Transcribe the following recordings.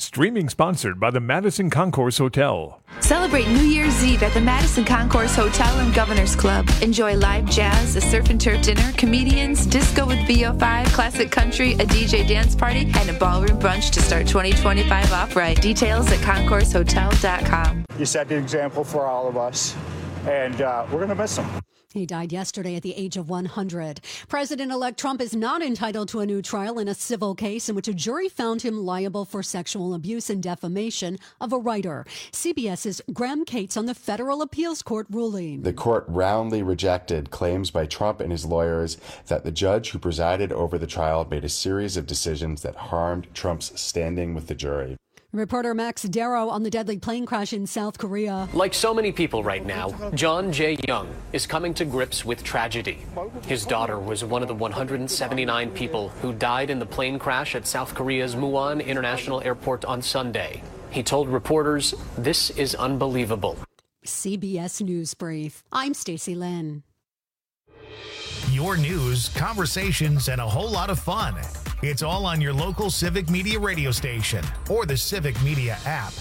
Streaming sponsored by the Madison Concourse Hotel. Celebrate New Year's Eve at the Madison Concourse Hotel and Governor's Club. Enjoy live jazz, a surf and turf dinner, comedians, disco with VO5, classic country, a DJ dance party, and a ballroom brunch to start 2025 off right. Details at concoursehotel.com. You set the example for all of us, and we're going to miss him. He died yesterday at the age of 100. President-elect Trump is not entitled to a new trial in a civil case in which a jury found him liable for sexual abuse and defamation of a writer. CBS's Graham Cates on the federal appeals court ruling. The court roundly rejected claims by Trump and his lawyers that the judge who presided over the trial made a series of decisions that harmed Trump's standing with the jury. Reporter Max Darrow on the deadly plane crash in South Korea. Like so many people right now, John J. Young is coming to grips with tragedy. His daughter was one of the 179 people who died in the plane crash at South Korea's Muan International Airport on Sunday. He told reporters, "This is unbelievable." CBS News Brief. I'm Stacey Lynn. Your news, conversations, and a whole lot of fun. It's all on your local Civic Media radio station or the Civic Media app.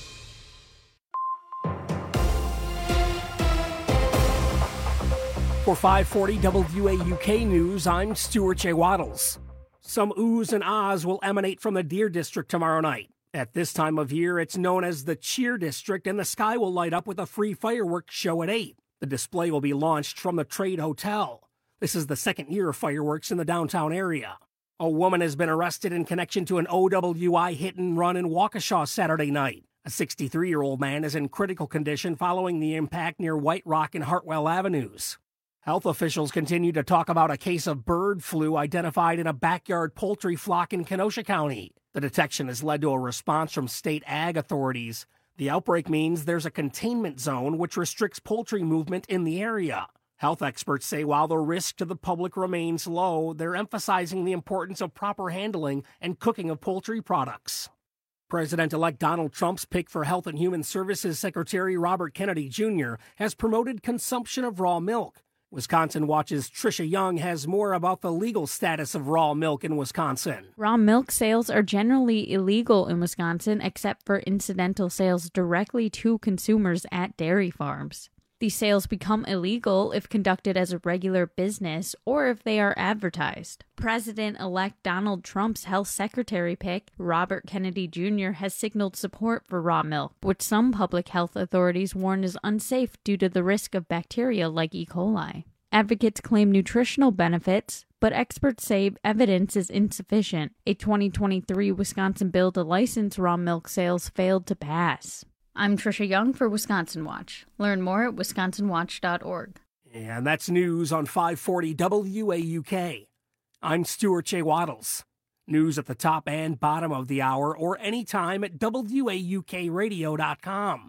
For 540 WAUK News, I'm Stuart J. Waddles. Some oohs and ahs will emanate from the Deer District tomorrow night. At this time of year, it's known as the Cheer District, and the sky will light up with a free fireworks show at 8. The display will be launched from the Trade Hotel. This is the second year of fireworks in the downtown area. A woman has been arrested in connection to an OWI hit and run in Waukesha Saturday night. A 63-year-old man is in critical condition following the impact near White Rock and Hartwell Avenues. Health officials continue to talk about a case of bird flu identified in a backyard poultry flock in Kenosha County. The detection has led to a response from state ag authorities. The outbreak means there's a containment zone which restricts poultry movement in the area. Health experts say while the risk to the public remains low, they're emphasizing the importance of proper handling and cooking of poultry products. President-elect Donald Trump's pick for Health and Human Services Secretary Robert Kennedy Jr. has promoted consumption of raw milk. Wisconsin Watch's Tricia Young has more about the legal status of raw milk in Wisconsin. Raw milk sales are generally illegal in Wisconsin except for incidental sales directly to consumers at dairy farms. These sales become illegal if conducted as a regular business or if they are advertised. President-elect Donald Trump's health secretary pick, Robert Kennedy Jr., has signaled support for raw milk, which some public health authorities warn is unsafe due to the risk of bacteria like E. coli. Advocates claim nutritional benefits, but experts say evidence is insufficient. A 2023 Wisconsin bill to license raw milk sales failed to pass. I'm Tricia Young for Wisconsin Watch. Learn more at wisconsinwatch.org. And that's news on 540 WAUK. I'm Stuart J. Waddles. News at the top and bottom of the hour or anytime at WAUKradio.com.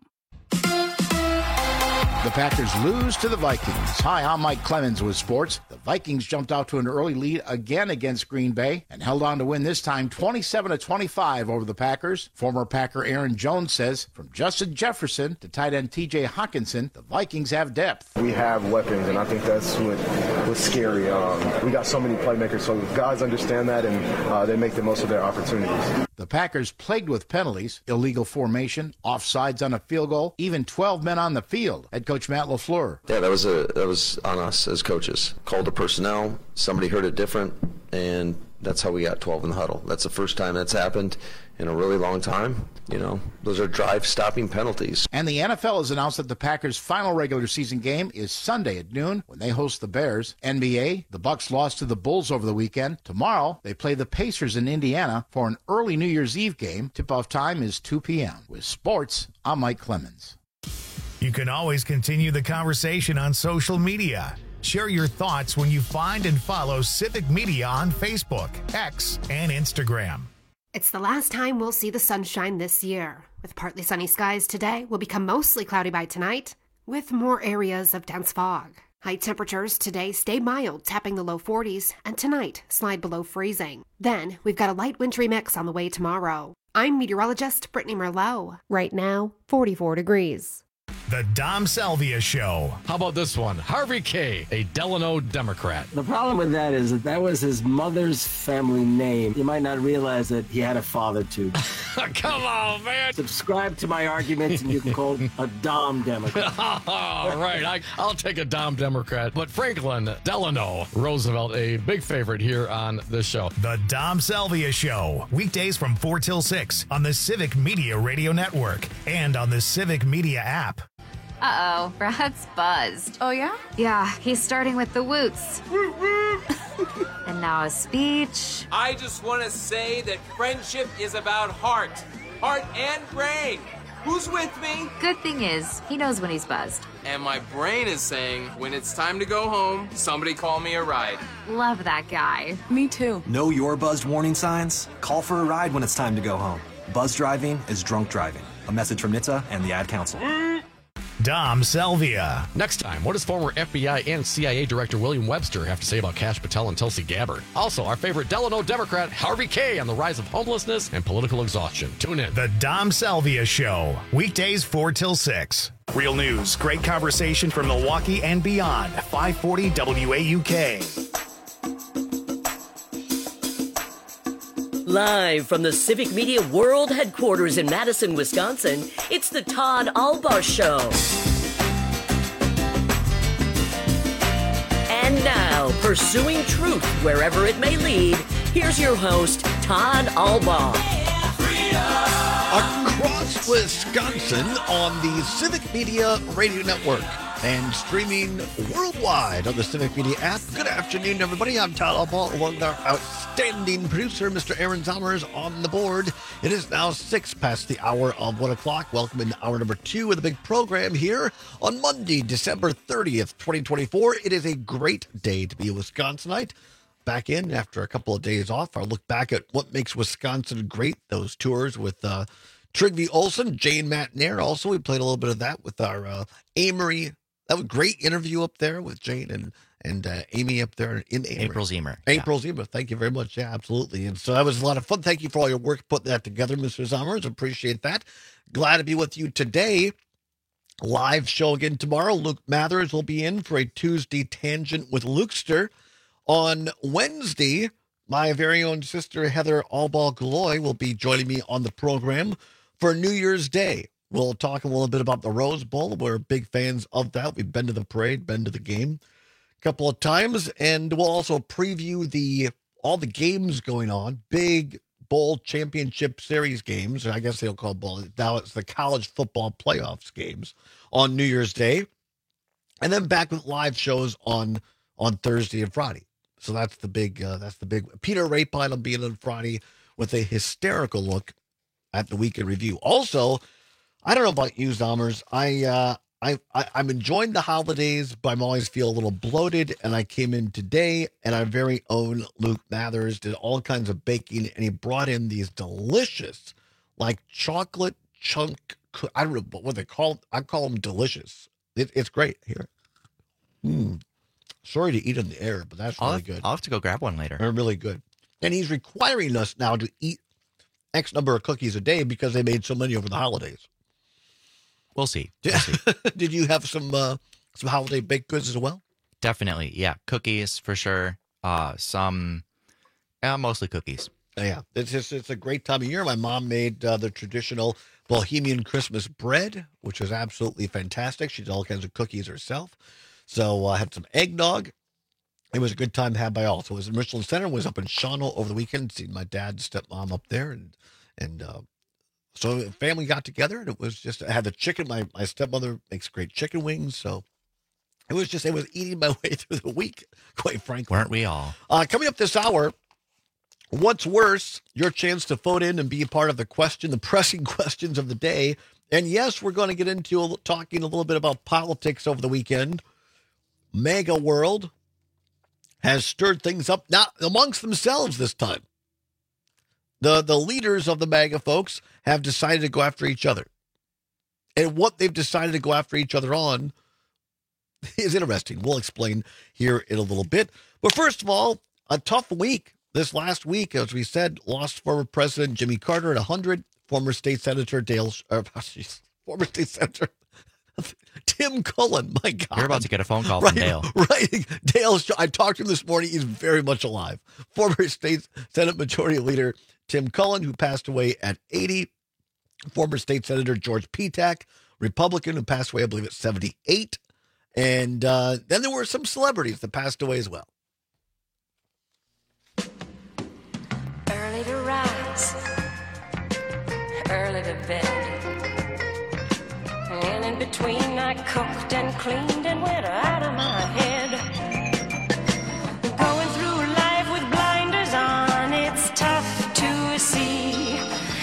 The Packers lose to the Vikings. Hi, I'm Mike Clemens with sports. The Vikings jumped out to an early lead again against Green Bay and held on to win this time 27-25 over the Packers. Former Packer Aaron Jones says, from Justin Jefferson to tight end TJ Hawkinson, the Vikings have depth. We have weapons, and I think that's what was scary. We got so many playmakers, so guys understand that, and they make the most of their opportunities. The Packers plagued with penalties, illegal formation, offsides on a field goal, even 12 men on the field. Head coach Matt LaFleur. Yeah, that was on us as coaches. Called the personnel, somebody heard it different, and that's how we got 12 in the huddle. That's the first time that's happened in a really long time. You know, those are drive-stopping penalties. And the NFL has announced that the Packers' final regular season game is Sunday at noon when they host the Bears. NBA, the Bucks lost to the Bulls over the weekend. Tomorrow, they play the Pacers in Indiana for an early New Year's Eve game. Tip-off time is 2 p.m. With sports, I'm Mike Clemens. You can always continue the conversation on social media. Share your thoughts when you find and follow Civic Media on Facebook, X, and Instagram. It's the last time we'll see the sunshine this year. With partly sunny skies today, will become mostly cloudy by tonight, with more areas of dense fog. High temperatures today stay mild, tapping the low 40s, and tonight slide below freezing. Then, we've got a light wintry mix on the way tomorrow. I'm meteorologist Brittany Merlot. Right now, 44 degrees. The Dom Salvia Show. How about this one? Harvey K., a Delano Democrat. The problem with that is that was his mother's family name. You might not realize that he had a father, too. Come on, man. Subscribe to my arguments, and you can call him a Dom Democrat. All right, I'll take a Dom Democrat. But Franklin Delano Roosevelt, a big favorite here on this show. The Dom Salvia Show. Weekdays from 4 till 6 on the Civic Media Radio Network and on the Civic Media app. Uh-oh, Brad's buzzed. Oh, yeah? Yeah, he's starting with the woots. And now a speech. I just want to say that friendship is about heart and brain. Who's with me? Good thing is, he knows when he's buzzed. And my brain is saying, when it's time to go home, somebody call me a ride. Love that guy. Me too. Know your buzzed warning signs? Call for a ride when it's time to go home. Buzz driving is drunk driving. A message from NHTSA and the Ad Council. Dom Salvia. Next time, what does former FBI and CIA Director William Webster have to say about Kash Patel and Tulsi Gabbard? Also, our favorite Delano Democrat, Harvey K., on the rise of homelessness and political exhaustion. Tune in. The Dom Salvia Show. Weekdays 4 till 6. Real news, great conversation from Milwaukee and beyond. 540 WAUK. Live from the Civic Media World Headquarters in Madison, Wisconsin, it's the Todd Albaugh Show. And now, pursuing truth wherever it may lead, here's your host, Todd Albaugh. Across Wisconsin on the Civic Media Radio Network and streaming worldwide on the Civic Media app. Good afternoon, everybody. I'm Todd Albaugh, along with our outstanding producer, Mr. Aaron Zomers, on the board. It is now 6 past the hour of 1 o'clock. Welcome into hour number 2 of the big program here on Monday, December 30th, 2024. It is a great day to be a Wisconsinite. Back in after a couple of days off. Our look back at what makes Wisconsin great. Those tours with Trygve Olsen, Jane Matnair. Also, we played a little bit of that with our Amory. That was a great interview up there with Jane and Amy up there in Amory. April Zemer. April Zemer. Thank you very much. Yeah, absolutely. And so that was a lot of fun. Thank you for all your work putting that together, Mr. Zomers. Appreciate that. Glad to be with you today. Live show again tomorrow. Luke Mathers will be in for a Tuesday Tangent with Lukester. On Wednesday, my very own sister, Heather Albaugh-Galloy, will be joining me on the program for New Year's Day. We'll talk a little bit about the Rose Bowl. We're big fans of that. We've been to the parade, been to the game a couple of times, and we'll also preview all the games going on, big bowl championship series games. I guess they'll call bowl. Now it's the college football playoffs games on New Year's Day. And then back with live shows on Thursday and Friday. So that's the big Peter Rapine will be in on Friday with a hysterical look at the weekend review. Also, I don't know about you, Zomers. I'm enjoying the holidays, but I'm always feel a little bloated. And I came in today, and our very own Luke Mathers did all kinds of baking, and he brought in these delicious, like chocolate chunk. I don't know what they call. I call them delicious. It's great here. Sorry to eat on the air, but that's really good. I'll have to go grab one later. They're really good. And he's requiring us now to eat X number of cookies a day because they made so many over the holidays. We'll see. Did you have some holiday baked goods as well? Definitely, yeah. Cookies for sure. Mostly cookies. Yeah, it's a great time of year. My mom made the traditional Bohemian Christmas bread, which was absolutely fantastic. She did all kinds of cookies herself. So I had some eggnog. It was a good time had by all. So it was in Richland Center, was up in Shawano over the weekend, seeing my dad and stepmom up there. And so the family got together, and it was just, I had the chicken. My stepmother makes great chicken wings. So it was eating my way through the week, quite frankly. Weren't we all? Coming up this hour, what's worse? Your chance to vote in and be a part of the pressing questions of the day. And yes, we're going to get into talking a little bit about politics over the weekend. MAGA World has stirred things up, not amongst themselves this time. The leaders of the MAGA folks have decided to go after each other. And what they've decided to go after each other on is interesting. We'll explain here in a little bit. But first of all, a tough week. This last week, as we said, lost former President Jimmy Carter at 100, former State Senator Tim Cullen, my God. You're about to get a phone call from Dale. Right. Dale, I talked to him this morning. He's very much alive. Former state Senate Majority Leader Tim Cullen, who passed away at 80. Former State Senator George Petak, Republican, who passed away, I believe, at 78. And then there were some celebrities that passed away as well. Early to rise, early to bed. And in between, I cooked and cleaned and went out of my head. Going through life with blinders on, it's tough to see.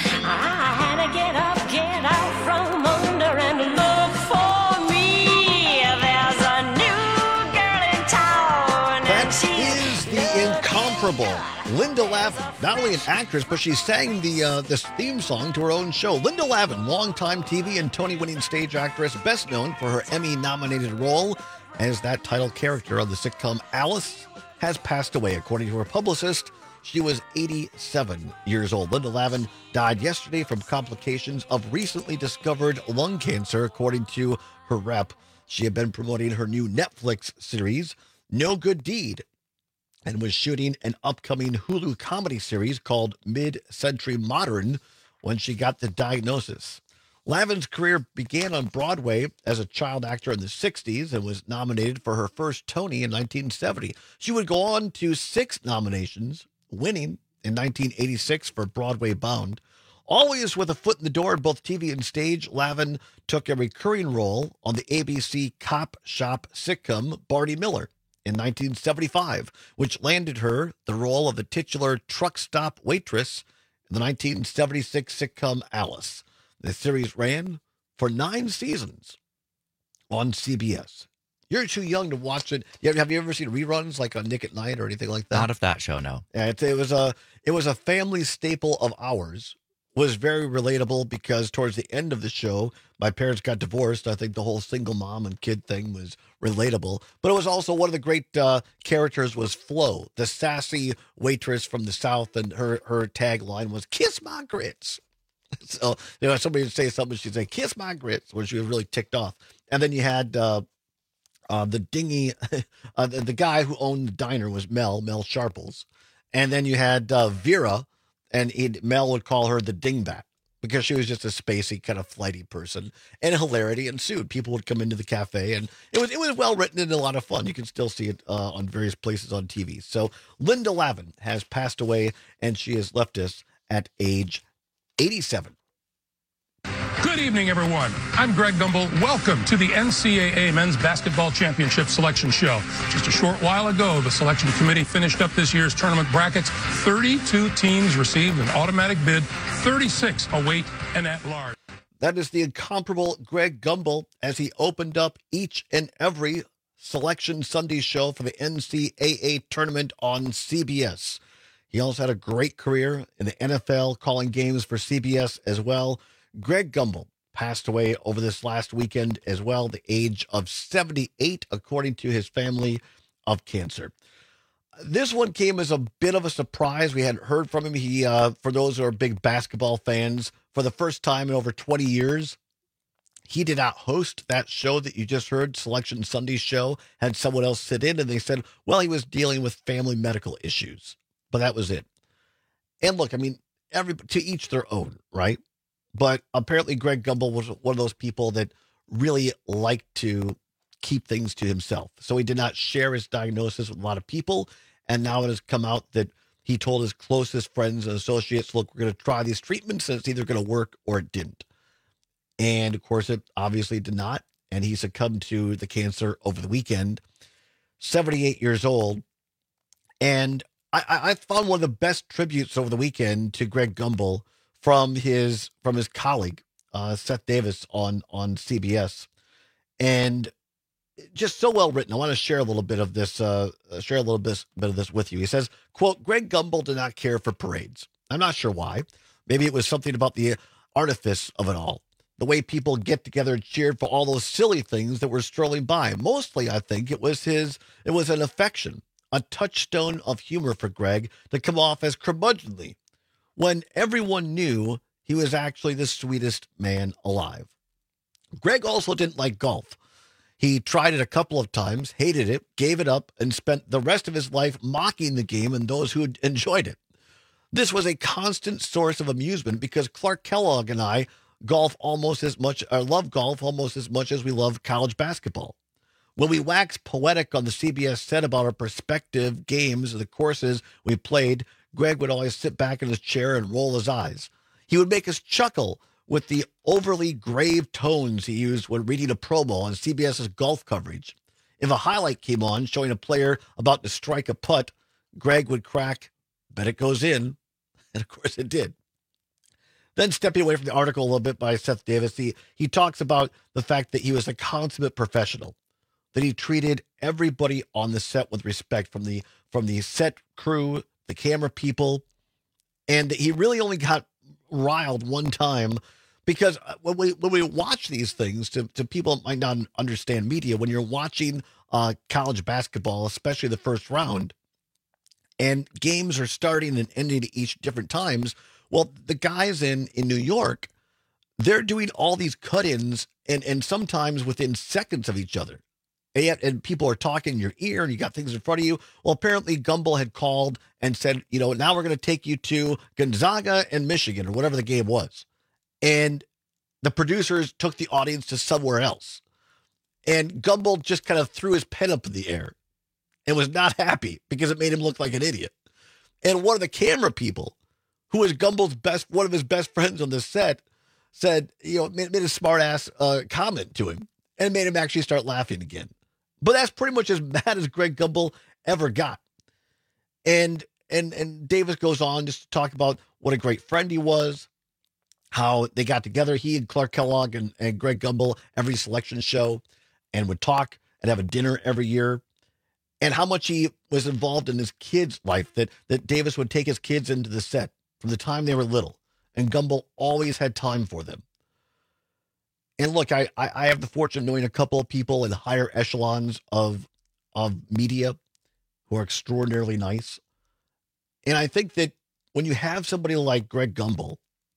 I had to get up, get out from under and look for me. There's a new girl in town. That is the incomparable Linda Lavin, not only an actress, but she sang this theme song to her own show. Linda Lavin, longtime TV and Tony-winning stage actress, best known for her Emmy-nominated role as that title character of the sitcom Alice, has passed away. According to her publicist, she was 87 years old. Linda Lavin died yesterday from complications of recently discovered lung cancer, according to her rep. She had been promoting her new Netflix series, No Good Deed, and was shooting an upcoming Hulu comedy series called Mid-Century Modern when she got the diagnosis. Lavin's career began on Broadway as a child actor in the 60s and was nominated for her first Tony in 1970. She would go on to 6 nominations, winning in 1986 for Broadway Bound. Always with a foot in the door in both TV and stage, Lavin took a recurring role on the ABC cop shop sitcom Barney Miller in 1975, which landed her the role of the titular truck stop waitress in the 1976 sitcom Alice. The series ran for 9 seasons on CBS. You're too young to watch it. Have you ever seen reruns like on Nick at Night or anything like that? Not of that show, no. Yeah, it was a family staple of ours. Was very relatable because towards the end of the show, my parents got divorced. I think the whole single mom and kid thing was relatable. But it was also one of the great characters was Flo, the sassy waitress from the South, and her tagline was "Kiss my grits." So somebody would say something, she'd say "Kiss my grits," when she was really ticked off. And then you had the dingy, the guy who owned the diner was Mel Sharples, and then you had Vera. And Mel would call her the dingbat because she was just a spacey, kind of flighty person. And hilarity ensued. People would come into the cafe, and it was well written and a lot of fun. You can still see it on various places on TV. So Linda Lavin has passed away, and she has left us at age 87. Good evening, everyone. I'm Greg Gumbel. Welcome to the NCAA Men's Basketball Championship Selection Show. Just a short while ago, the selection committee finished up this year's tournament brackets. 32 teams received an automatic bid, 36 await an at-large. That is the incomparable Greg Gumbel as he opened up each and every Selection Sunday show for the NCAA tournament on CBS. He also had a great career in the NFL, calling games for CBS as well. Greg Gumbel passed away over this last weekend as well, the age of 78, according to his family, of cancer. This one came as a bit of a surprise. We hadn't heard from him. He, for those who are big basketball fans, for the first time in over 20 years, he did not host that show that you just heard, Selection Sunday show, had someone else sit in, and they said, well, he was dealing with family medical issues, but that was it. And look, I mean, to each their own, right? But apparently Greg Gumbel was one of those people that really liked to keep things to himself. So he did not share his diagnosis with a lot of people. And now it has come out that he told his closest friends and associates, look, we're going to try these treatments and it's either going to work or it didn't. And of course, it obviously did not. And he succumbed to the cancer over the weekend, 78 years old. And I found one of the best tributes over the weekend to Greg Gumbel from his colleague, Seth Davis on CBS, and just so well written. I want to share a little bit of this, with you. He says, quote, Greg Gumbel did not care for parades. I'm not sure why. Maybe it was something about the artifice of it all. The way people get together and cheered for all those silly things that were strolling by. Mostly, I think it was an affection, a touchstone of humor for Greg to come off as curmudgeonly, when everyone knew he was actually the sweetest man alive. Greg also didn't like golf. He tried it a couple of times, hated it, gave it up, and spent the rest of his life mocking the game and those who enjoyed it. This was a constant source of amusement because Clark Kellogg and I love golf almost as much as we love college basketball. When we waxed poetic on the CBS set about our prospective games and the courses we played, Greg would always sit back in his chair and roll his eyes. He would make us chuckle with the overly grave tones he used when reading a promo on CBS's golf coverage. If a highlight came on showing a player about to strike a putt, Greg would crack, "Bet it goes in." And of course it did. Then stepping away from the article a little bit by Seth Davis, he talks about the fact that he was a consummate professional, that he treated everybody on the set with respect, from the set crew, the camera people, and that he really only got riled one time because when we watch these things, to people that might not understand media, when you're watching college basketball, especially the first round, and games are starting and ending at each different times, well, the guys in New York, they're doing all these cut-ins and sometimes within seconds of each other. And people are talking in your ear and you got things in front of you. Well, apparently Gumbel had called and said, now we're going to take you to Gonzaga and Michigan or whatever the game was. And the producers took the audience to somewhere else. And Gumbel just kind of threw his pen up in the air and was not happy because it made him look like an idiot. And one of the camera people, who was Gumbel's one of his best friends on the set, said, made a smart ass comment to him and made him actually start laughing again. But that's pretty much as mad as Greg Gumbel ever got. And Davis goes on just to talk about what a great friend he was, how they got together, he and Clark Kellogg and Greg Gumbel, every selection show, and would talk and have a dinner every year, and how much he was involved in his kids' life, that Davis would take his kids into the set from the time they were little, and Gumbel always had time for them. And look, I have the fortune of knowing a couple of people in higher echelons of media who are extraordinarily nice. And I think that when you have somebody like Greg Gumbel,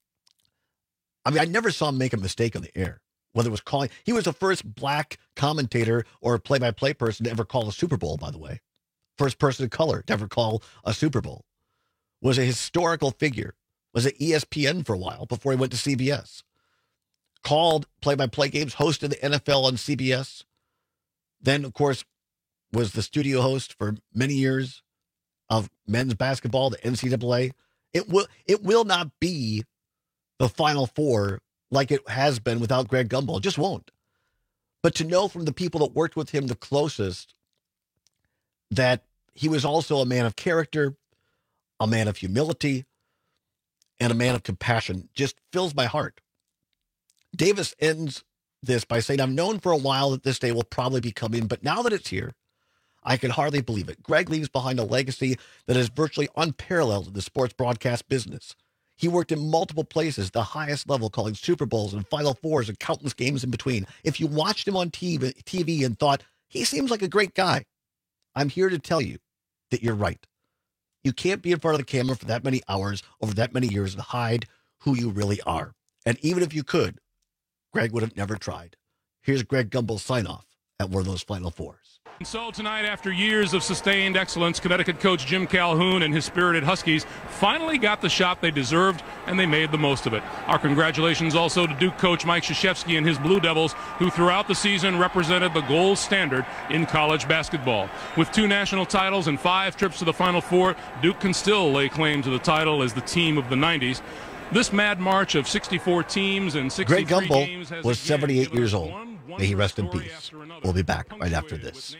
I never saw him make a mistake on the air, whether it was calling. He was the first black commentator or play-by-play person to ever call a Super Bowl, by the way. First person of color to ever call a Super Bowl. Was a historical figure. Was at ESPN for a while before he went to CBS. Called play-by-play games, hosted the NFL on CBS. Then, of course, was the studio host for many years of men's basketball, the NCAA. It will not be the Final Four like it has been without Greg Gumbel. It just won't. But to know from the people that worked with him the closest that he was also a man of character, a man of humility, and a man of compassion just fills my heart. Davis ends this by saying, "I've known for a while that this day will probably be coming, but now that it's here, I can hardly believe it. Greg leaves behind a legacy that is virtually unparalleled in the sports broadcast business. He worked in multiple places, the highest level, calling Super Bowls and Final Fours and countless games in between. If you watched him on TV and thought, he seems like a great guy, I'm here to tell you that you're right. You can't be in front of the camera for that many hours over that many years and hide who you really are. And even if you could, Greg would have never tried." Here's Greg Gumbel's sign-off at one of those Final Fours. And so tonight, after years of sustained excellence, Connecticut coach Jim Calhoun and his spirited Huskies finally got the shot they deserved, and they made the most of it. Our congratulations also to Duke coach Mike Krzyzewski and his Blue Devils, who throughout the season represented the gold standard in college basketball. With 2 national titles and 5 trips to the Final Four, Duke can still lay claim to the title as the team of the 90s. This mad march of 64 teams and 63 Greg Gumbel games has was 78 years old. May he rest in peace. We'll be back right after this.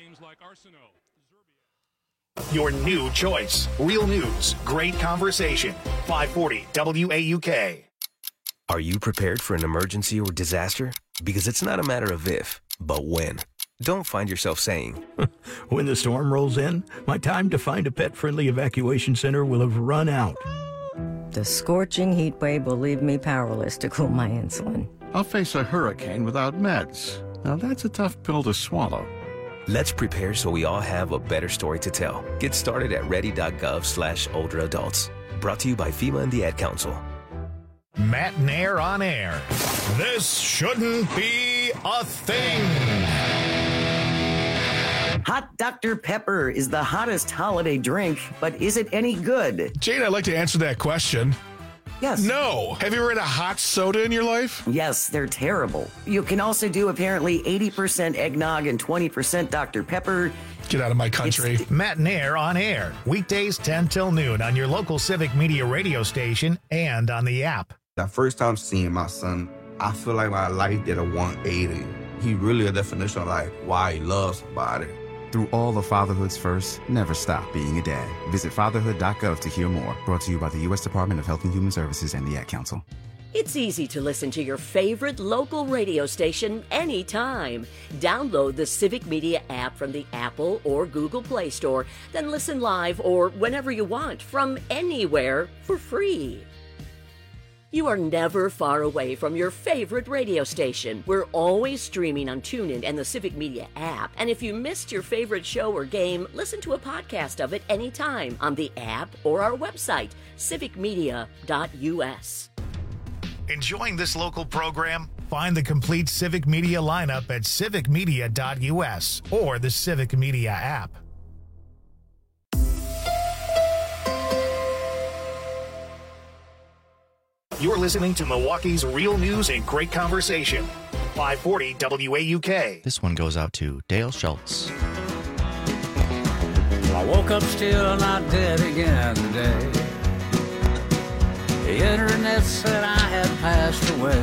Your new choice. Real news. Great conversation. 540 WAUK. Are you prepared for an emergency or disaster? Because it's not a matter of if, but when. Don't find yourself saying, "When the storm rolls in, my time to find a pet-friendly evacuation center will have run out." The scorching heat wave will leave me powerless to cool my insulin. I'll face a hurricane without meds. Now that's a tough pill to swallow. Let's prepare so we all have a better story to tell. Get started at ready.gov/older adults. Brought to you by FEMA and the Ad Council. Matt Nair on air. This shouldn't be a thing. Hot Dr. Pepper is the hottest holiday drink, but is it any good? Jane, I'd like to answer that question. Yes. No. Have you ever had a hot soda in your life? Yes, they're terrible. You can also do apparently 80% eggnog and 20% Dr. Pepper. Get out of my country. Matt and Air on air. Weekdays 10 till noon on your local Civic Media radio station and on the app. The first time seeing my son, I feel like my life did a 180. He really a definition of like why he loves somebody. Through all the fatherhood's first, never stop being a dad. Visit fatherhood.gov to hear more. Brought to you by the U.S. Department of Health and Human Services and the Ad Council. It's easy to listen to your favorite local radio station anytime. Download the Civic Media app from the Apple or Google Play Store, then listen live or whenever you want from anywhere for free. You are never far away from your favorite radio station. We're always streaming on TuneIn and the Civic Media app. And if you missed your favorite show or game, listen to a podcast of it anytime on the app or our website, civicmedia.us. Enjoying this local program? Find the complete Civic Media lineup at civicmedia.us or the Civic Media app. You're listening to Milwaukee's Real News and Great Conversation. 540 WAUK. This one goes out to Dale Schultz. I woke up still not dead again today. The internet said I had passed away.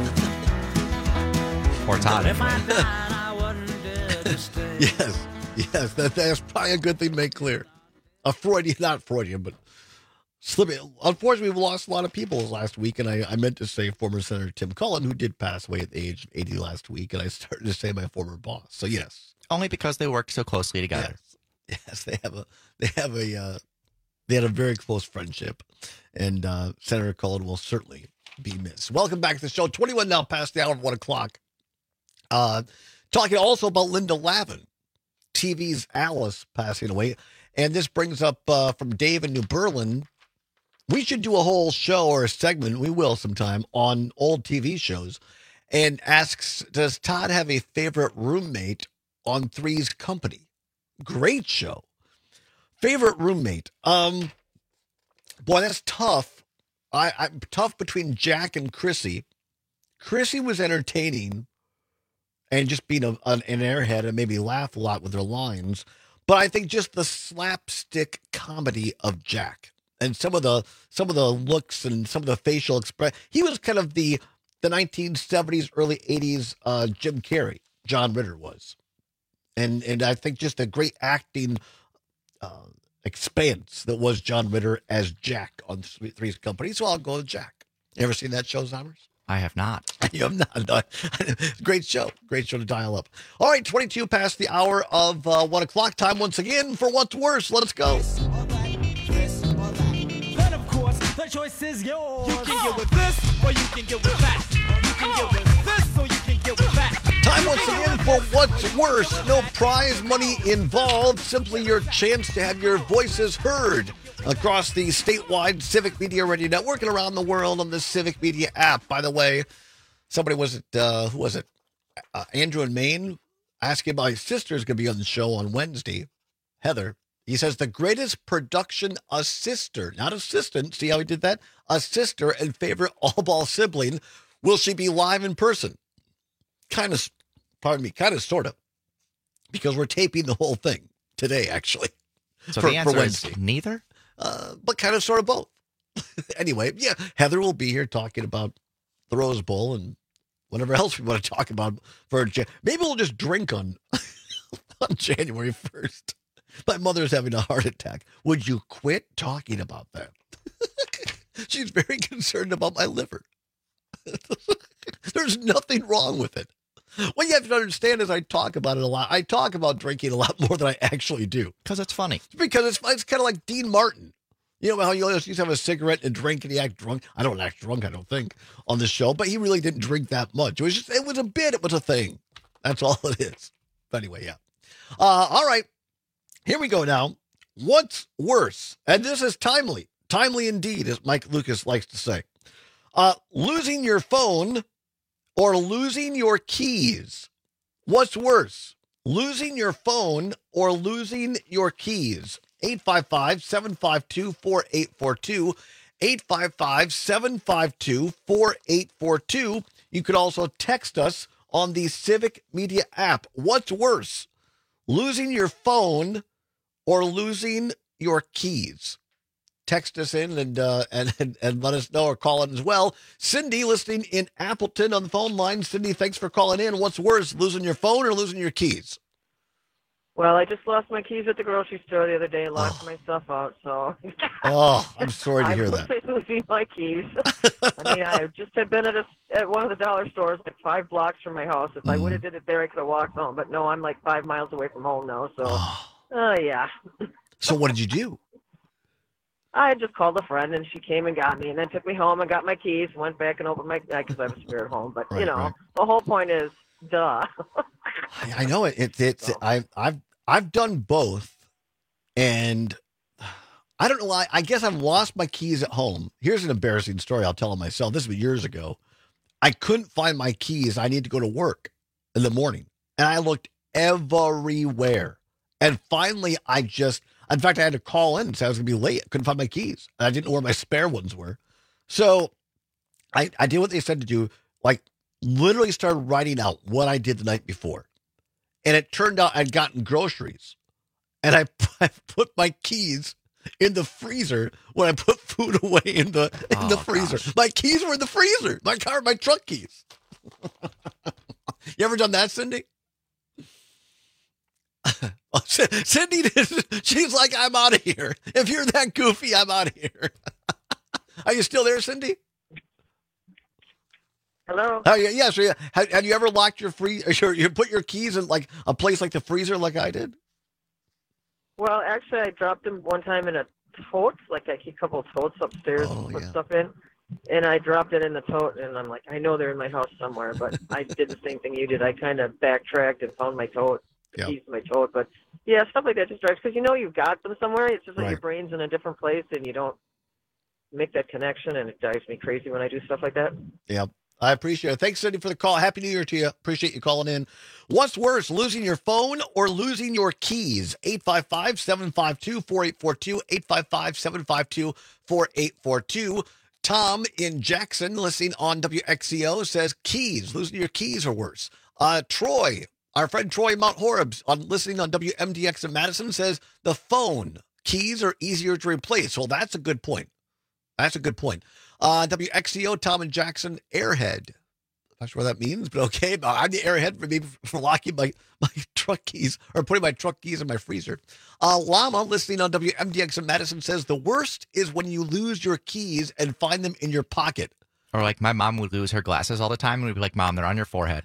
Or Todd. If I died, I wasn't dead to stay. Yes, that's probably a good thing to make clear. Not Freudian, but slipping. Unfortunately, we've lost a lot of people last week, and I meant to say former Senator Tim Cullen, who did pass away at the age of 80 last week, and I started to say my former boss. So yes, only because they worked so closely together. Yes, they had a very close friendship, and Senator Cullen will certainly be missed. Welcome back to the show. 21 now past the hour of 1 o'clock. Talking also about Linda Lavin, TV's Alice, passing away, and this brings up from Dave in New Berlin. We should do a whole show or a segment, we will sometime, on old TV shows, and asks, does Todd have a favorite roommate on Three's Company? Great show. Favorite roommate. Boy, that's tough. I'm tough between Jack and Chrissy. Chrissy was entertaining and just being an airhead and maybe laugh a lot with her lines. But I think just the slapstick comedy of Jack and some of the looks and some of the facial expression. He was kind of the 1970s, early 80s Jim Carrey. John Ritter was. And I think just a great acting expanse that was John Ritter as Jack on Three's Company. So I'll go with Jack. You ever seen that show, Zommers? I have not. You have not. No. Great show. Great show to dial up. All right, 22 past the hour of 1 o'clock. Time once again for What's Worse. Let us go. Then, of course, the choice is yours. You can get with this, or you can get with that. You can get with this, or you can get with that. Time once again for What's Worse. No prize money involved. Simply your chance to have your voices heard across the statewide Civic Media Radio Network and around the world on the Civic Media app. By the way, somebody who was it? Andrew in Maine asking about his sister's going to be on the show on Wednesday. Heather. He says the greatest production sister, not assistant. See how he did that? A sister and favorite all-ball sibling. Will she be live in person? Kind of, sort of. Because we're taping the whole thing today, actually. So the answer is neither? But kind of, sort of both. Anyway, yeah, Heather will be here talking about the Rose Bowl and whatever else we want to talk about. Maybe we'll just drink on January 1st. My mother's having a heart attack. Would you quit talking about that? She's very concerned about my liver. There's nothing wrong with it. What you have to understand is I talk about it a lot. I talk about drinking a lot more than I actually do. Because it's funny. Because it's kind of like Dean Martin. You know how you always used to have a cigarette and drink and he act drunk? I don't act drunk, I don't think, on this show. But he really didn't drink that much. It was a bit. It was a thing. That's all it is. But anyway, yeah. All right. Here we go now. What's worse? And this is timely. Timely indeed, as Mike Lucas likes to say. Losing your phone or losing your keys. What's worse, losing your phone or losing your keys? 855-752-4842. 855-752-4842. You could also text us on the Civic Media app. What's worse, losing your phone or losing your keys? Text us in and let us know, or call in as well. Cindy, listening in Appleton on the phone line. Cindy, thanks for calling in. What's worse, losing your phone or losing your keys? Well, I just lost my keys at the grocery store the other day and locked my stuff out, so... Oh, I'm sorry to hear that. I'm losing my keys. I mean, I just had been at one of the dollar stores like 5 blocks from my house. If I would have did it there, I could have walked home. But no, I'm like 5 miles away from home now, so... yeah. So what did you do? I just called a friend, and she came and got me, and then took me home and got my keys, went back and opened my... because I was spare at home. But, the whole point is, duh. I know it. I've done both, and I don't know why. I guess I've lost my keys at home. Here's an embarrassing story I'll tell myself. This was years ago. I couldn't find my keys. I need to go to work in the morning, and I looked everywhere. And finally, in fact, I had to call in and say I was going to be late. I couldn't find my keys, and I didn't know where my spare ones were. So I did what they said to do, like literally started writing out what I did the night before. And it turned out I'd gotten groceries, and I put my keys in the freezer when I put food away in the freezer. Gosh. My keys were in the freezer. My truck keys. You ever done that, Cindy? Cindy, she's like, I'm out of here. If you're that goofy, I'm out of here. Are you still there, Cindy? Hello? Oh, yeah. So have you ever locked your you put your keys in like a place like the freezer like I did? Well, actually, I dropped them one time in a tote. Like I keep a couple of totes upstairs to put stuff in. And I dropped it in the tote, and I'm like, I know they're in my house somewhere. But I did the same thing you did. I kind of backtracked and found my tote, keys in my tote. But, yeah, stuff like that just drives, because you've got them somewhere. It's just like your brain's in a different place, and you don't make that connection, and it drives me crazy when I do stuff like that. Yeah. I appreciate it. Thanks, Cindy, for the call. Happy New Year to you. Appreciate you calling in. What's worse, losing your phone or losing your keys? 855-752-4842, 855-752-4842. Tom in Jackson, listening on WXCO, says keys. Losing your keys are worse. Troy, our friend Troy Mount Horeb, listening on WMDX in Madison, says the phone. Keys are easier to replace. Well, that's a good point. WXCO, Tom and Jackson, Airhead. Not sure what that means, but okay. I'm the Airhead for locking my truck keys, or putting my truck keys in my freezer. Llama, listening on WMDX in Madison, says the worst is when you lose your keys and find them in your pocket. Or like my mom would lose her glasses all the time, and we'd be like, Mom, they're on your forehead.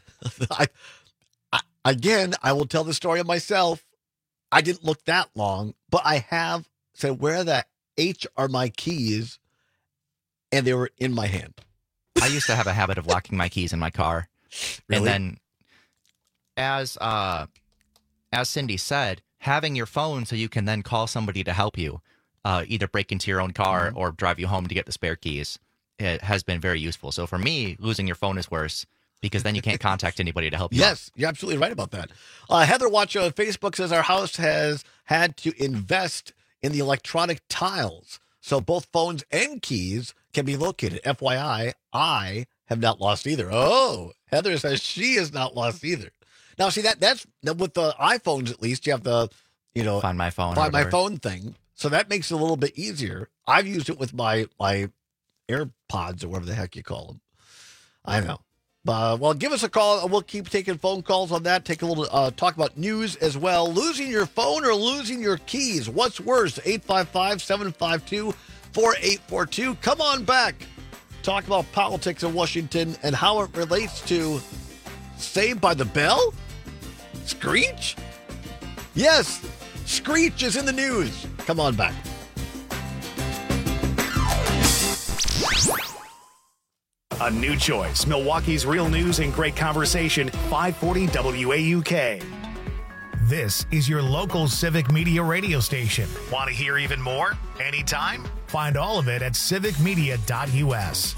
Again, I will tell the story of myself. I didn't look that long, but I have said, where the H are my keys? And they were in my hand. I used to have a habit of locking my keys in my car. Really? And then, as Cindy said, having your phone so you can then call somebody to help you, either break into your own car or drive you home to get the spare keys, it has been very useful. So for me, losing your phone is worse, because then you can't contact anybody to help you. Yes, you're absolutely right about that. Heather Watch on Facebook says our house has had to invest in the electronic tiles, so both phones and keys can be located. FYI, I have not lost either. Oh, Heather says she has not lost either. Now, see, that's with the iPhones, at least you have the, Find My Phone thing. So that makes it a little bit easier. I've used it with my AirPods or whatever the heck you call them. I know. Well, give us a call. We'll keep taking phone calls on that. Take a little talk about news as well. Losing your phone or losing your keys? What's worse? 855-752-4842. Come on back. Talk about politics in Washington and how it relates to Saved by the Bell? Screech? Yes, Screech is in the news. Come on back. A new choice. Milwaukee's real news and great conversation. 540 WAUK. This is your local Civic Media radio station. Want to hear even more? Anytime? Find all of it at civicmedia.us.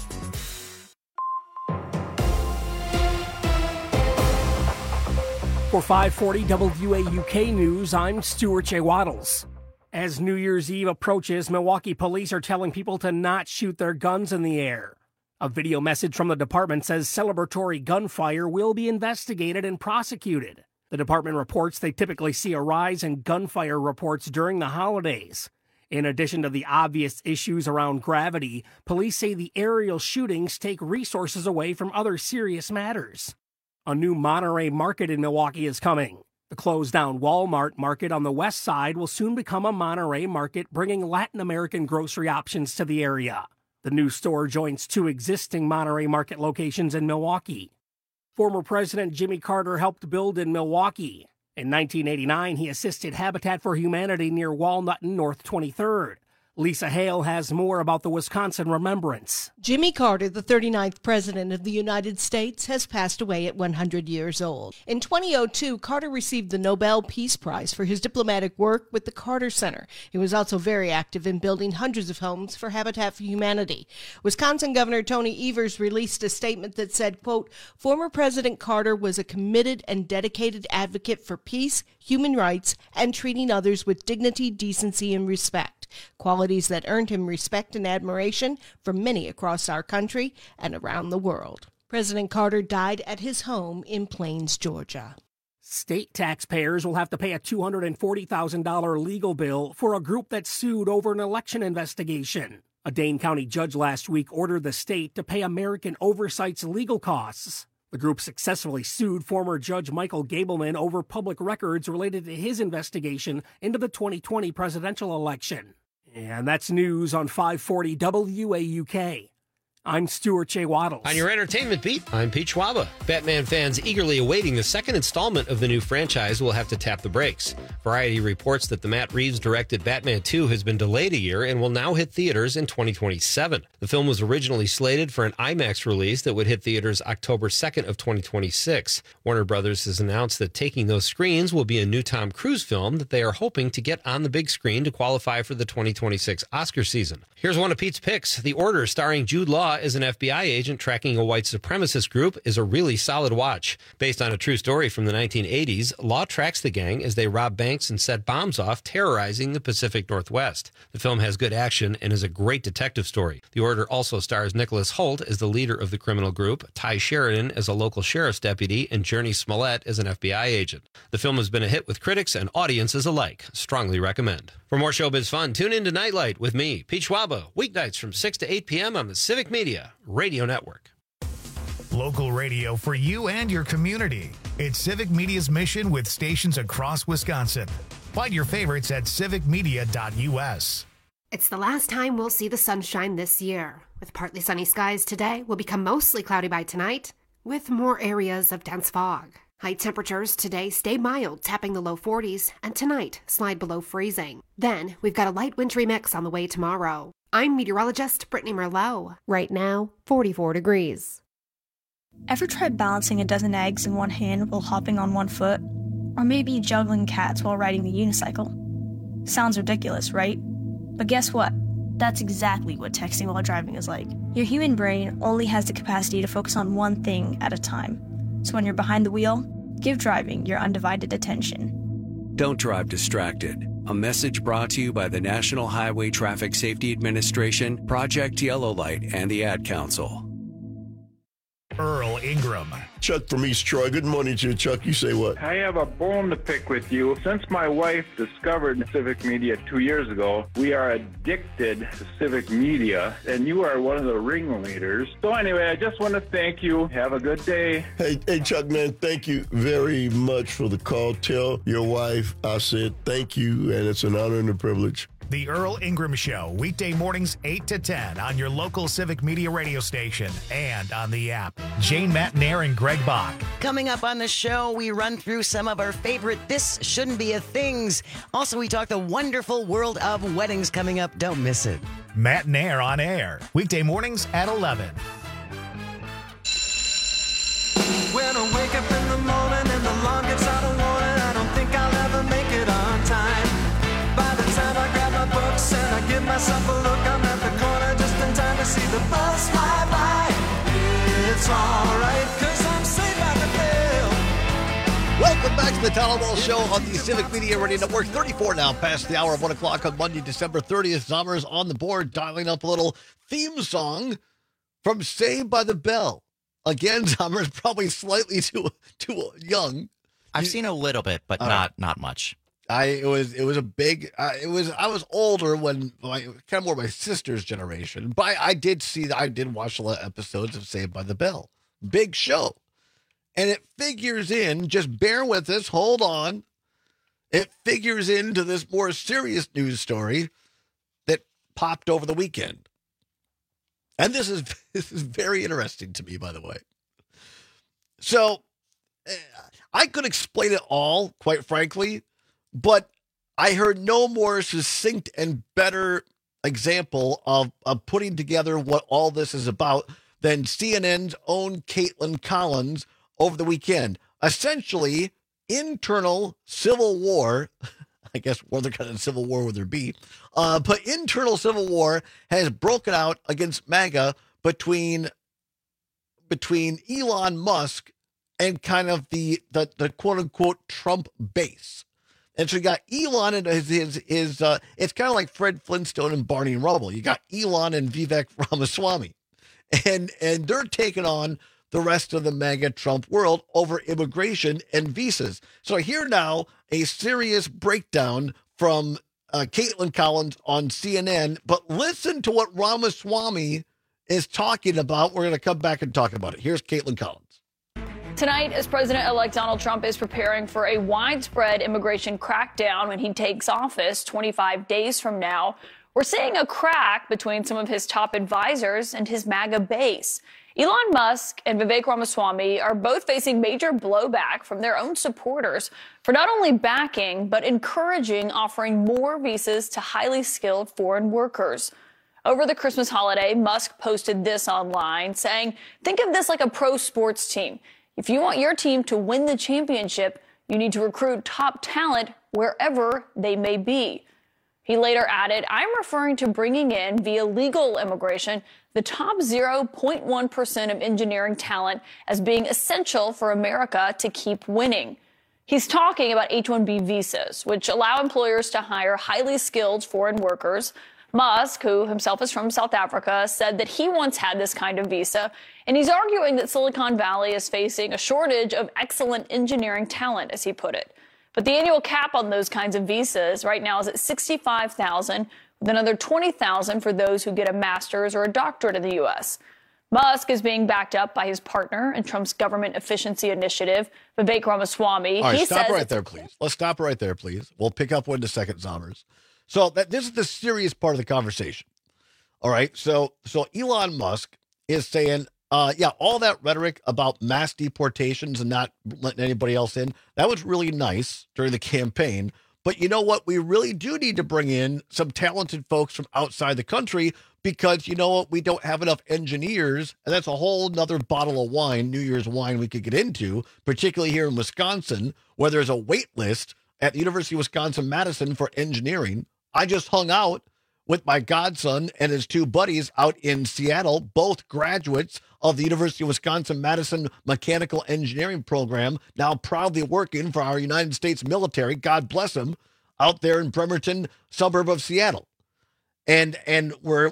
For 540 WAUK News, I'm Stuart J. Waddles. As New Year's Eve approaches, Milwaukee police are telling people to not shoot their guns in the air. A video message from the department says celebratory gunfire will be investigated and prosecuted. The department reports they typically see a rise in gunfire reports during the holidays. In addition to the obvious issues around gravity, police say the aerial shootings take resources away from other serious matters. A new Monterey Market in Milwaukee is coming. The closed-down Walmart Market on the west side will soon become a Monterey Market, bringing Latin American grocery options to the area. The new store joins 2 existing Monterey Market locations in Milwaukee. Former President Jimmy Carter helped build in Milwaukee. In 1989, he assisted Habitat for Humanity near Walnut and North 23rd. Lisa Hale has more about the Wisconsin Remembrance. Jimmy Carter, the 39th President of the United States, has passed away at 100 years old. In 2002, Carter received the Nobel Peace Prize for his diplomatic work with the Carter Center. He was also very active in building hundreds of homes for Habitat for Humanity. Wisconsin Governor Tony Evers released a statement that said, quote, "Former President Carter was a committed and dedicated advocate for peace, human rights, and treating others with dignity, decency, and respect. Qualities that earned him respect and admiration from many across our country and around the world." President Carter died at his home in Plains, Georgia. State taxpayers will have to pay a $240,000 legal bill for a group that sued over an election investigation. A Dane County judge last week ordered the state to pay American Oversight's legal costs. The group successfully sued former Judge Michael Gableman over public records related to his investigation into the 2020 presidential election. And that's news on 540 WAUK. I'm Stuart J. Waddles. On your entertainment beat, I'm Pete Schwaba. Batman fans eagerly awaiting the second installment of the new franchise will have to tap the brakes. Variety reports that the Matt Reeves-directed Batman 2 has been delayed a year and will now hit theaters in 2027. The film was originally slated for an IMAX release that would hit theaters October 2nd of 2026. Warner Brothers has announced that taking those screens will be a new Tom Cruise film that they are hoping to get on the big screen to qualify for the 2026 Oscar season. Here's one of Pete's picks. The Order, starring Jude Law as an FBI agent tracking a white supremacist group, is a really solid watch. Based on a true story from the 1980s, Law tracks the gang as they rob banks and set bombs off, terrorizing the Pacific Northwest. The film has good action and is a great detective story. The Order also stars Nicholas Hoult as the leader of the criminal group, Ty Sheridan as a local sheriff's deputy, and Journey Smollett as an FBI agent. The film has been a hit with critics and audiences alike. Strongly recommend. For more showbiz fun, tune in to Nightlight with me, Pete Schwaba, weeknights from 6 to 8 p.m. on the Civic Media Radio Network. Local radio for you and your community. It's Civic Media's mission with stations across Wisconsin. Find your favorites at civicmedia.us. It's the last time we'll see the sunshine this year. With partly sunny skies today, will become mostly cloudy by tonight, with more areas of dense fog. High temperatures today stay mild, tapping the low 40s, and tonight slide below freezing. Then, we've got a light wintry mix on the way tomorrow. I'm meteorologist Brittany Merlot. Right now, 44 degrees. Ever tried balancing a dozen eggs in one hand while hopping on one foot? Or maybe juggling cats while riding the unicycle? Sounds ridiculous, right? But guess what? That's exactly what texting while driving is like. Your human brain only has the capacity to focus on one thing at a time. So when you're behind the wheel, give driving your undivided attention. Don't drive distracted. A message brought to you by the National Highway Traffic Safety Administration, Project Yellow Light, and the Ad Council. Earl Ingram. Chuck from East Troy. Good morning to you, Chuck. You say what? I have a bone to pick with you. Since my wife discovered Civic Media 2 years ago, we are addicted to Civic Media, and you are one of the ringleaders. So anyway, I just want to thank you. Have a good day. Hey, Chuck, man, thank you very much for the call. Tell your wife I said thank you, and it's an honor and a privilege. The Earl Ingram Show, weekday mornings 8 to 10 on your local Civic Media radio station and on the app. Jane Matnair and Greg Bach. Coming up on the show, we run through some of our favorite This Shouldn't Be a Things. Also, we talk the wonderful world of weddings coming up. Don't miss it. Matnair on air, weekday mornings at 11. When I wake up in the morning and the alarm gets out of warning, I don't think I'll ever make it on time. By the time I grab my books and I give myself a look, I'm at the corner just in time to see the bus fly by. It's alright, 'cause I'm safe out the field. Welcome back to the Tyler Wells Show on the Civic Media Radio Network. 34 now past the hour of 1 o'clock on Monday, December 30th. Zommers on the board, dialing up a little theme song from Saved by the Bell. Again, Zommers probably slightly too young. I've seen a little bit, but not much. It was a big. I was older when kind of more my sister's generation, but I did watch a lot of episodes of Saved by the Bell. Big show. And it figures in, just bear with us, hold on. It figures into this more serious news story that popped over the weekend. And this is very interesting to me, by the way. So I could explain it all, quite frankly, but I heard no more succinct and better example of putting together what all this is about than CNN's own Caitlin Collins over the weekend. Essentially, internal civil war, I guess what other kind of civil war would there be? But internal civil war has broken out against MAGA between Elon Musk and kind of the quote-unquote Trump base. And so you got Elon and his it's kind of like Fred Flintstone and Barney Rubble. You got Elon and Vivek Ramaswamy. And they're taking on the rest of the MAGA Trump world over immigration and visas. So here now, a serious breakdown from Caitlin Collins on CNN. But listen to what Ramaswamy is talking about. We're going to come back and talk about it. Here's Caitlin Collins. Tonight, as President-elect Donald Trump is preparing for a widespread immigration crackdown when he takes office 25 days from now, we're seeing a crack between some of his top advisors and his MAGA base. Elon Musk and Vivek Ramaswamy are both facing major blowback from their own supporters for not only backing, but encouraging offering more visas to highly skilled foreign workers. Over the Christmas holiday, Musk posted this online saying, think of this like a pro sports team. If you want your team to win the championship, you need to recruit top talent wherever they may be. He later added, I'm referring to bringing in, via legal immigration, the top 0.1% of engineering talent as being essential for America to keep winning. He's talking about H-1B visas, which allow employers to hire highly skilled foreign workers. Musk, who himself is from South Africa, said that he once had this kind of visa, and he's arguing that Silicon Valley is facing a shortage of excellent engineering talent, as he put it. But the annual cap on those kinds of visas right now is at $65,000, with another $20,000 for those who get a master's or a doctorate in the U.S. Musk is being backed up by his partner in Trump's government efficiency initiative, Vivek Ramaswamy. All right, stop right there, please. Let's stop right there, please. We'll pick up one in a second, Zommers. So this is the serious part of the conversation. All right, so Elon Musk is saying, all that rhetoric about mass deportations and not letting anybody else in, that was really nice during the campaign. But you know what? We really do need to bring in some talented folks from outside the country because, you know what? We don't have enough engineers. And that's a whole nother bottle of wine, New Year's wine we could get into, particularly here in Wisconsin, where there's a wait list at the University of Wisconsin-Madison for engineering. I just hung out with my godson and his two buddies out in Seattle, both graduates of the University of Wisconsin-Madison Mechanical Engineering Program, now proudly working for our United States military, God bless them, out there in Bremerton, suburb of Seattle. And we're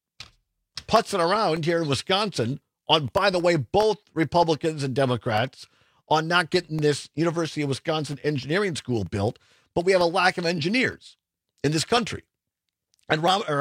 putzing around here in Wisconsin on, by the way, both Republicans and Democrats on not getting this University of Wisconsin Engineering School built, but we have a lack of engineers in this country. And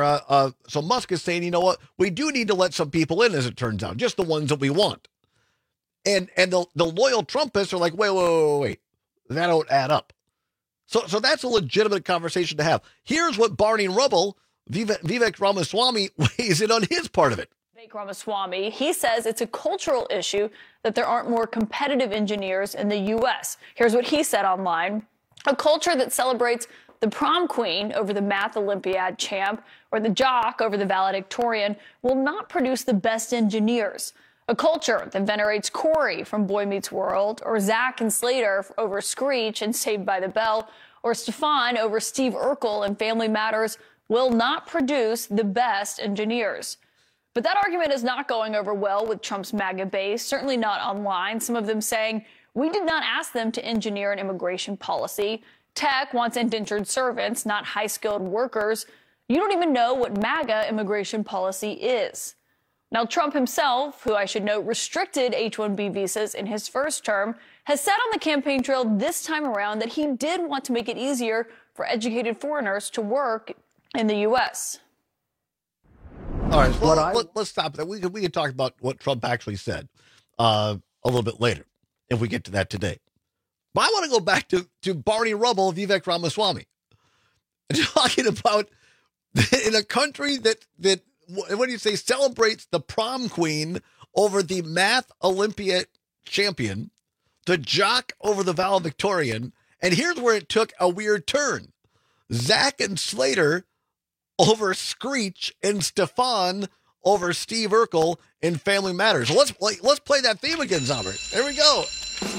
so Musk is saying, you know what, we do need to let some people in, as it turns out, just the ones that we want. And the loyal Trumpists are like, wait, that don't add up. So that's a legitimate conversation to have. Here's what Barney Rubble, Vivek Ramaswamy, weighs in on his part of it. Vivek Ramaswamy, he says it's a cultural issue that there aren't more competitive engineers in the U.S. Here's what he said online. A culture that celebrates the prom queen over the math Olympiad champ or the jock over the valedictorian will not produce the best engineers. A culture that venerates Corey from Boy Meets World or Zach and Slater over Screech and Saved by the Bell or Stefan over Steve Urkel and Family Matters will not produce the best engineers. But that argument is not going over well with Trump's MAGA base, certainly not online. Some of them saying, We did not ask them to engineer an immigration policy. Tech wants indentured servants, not high-skilled workers. You don't even know what MAGA immigration policy is. Now, Trump himself, who I should note restricted H-1B visas in his first term, has said on the campaign trail this time around that he did want to make it easier for educated foreigners to work in the U.S. All right, well, let's stop there. We can talk about what Trump actually said a little bit later, if we get to that today. But I want to go back to Barney Rubble, Vivek Ramaswamy, talking about in a country that what do you say, celebrates the prom queen over the math Olympiad champion, the jock over the valedictorian, and here's where it took a weird turn. Zach and Slater over Screech and Stefan over Steve Urkel in Family Matters. So let's play that theme again, Zombert. There we go.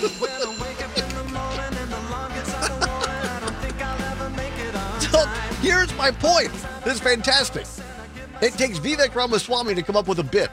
So here's my point. This is fantastic. It takes Vivek Ramaswamy to come up with a bit.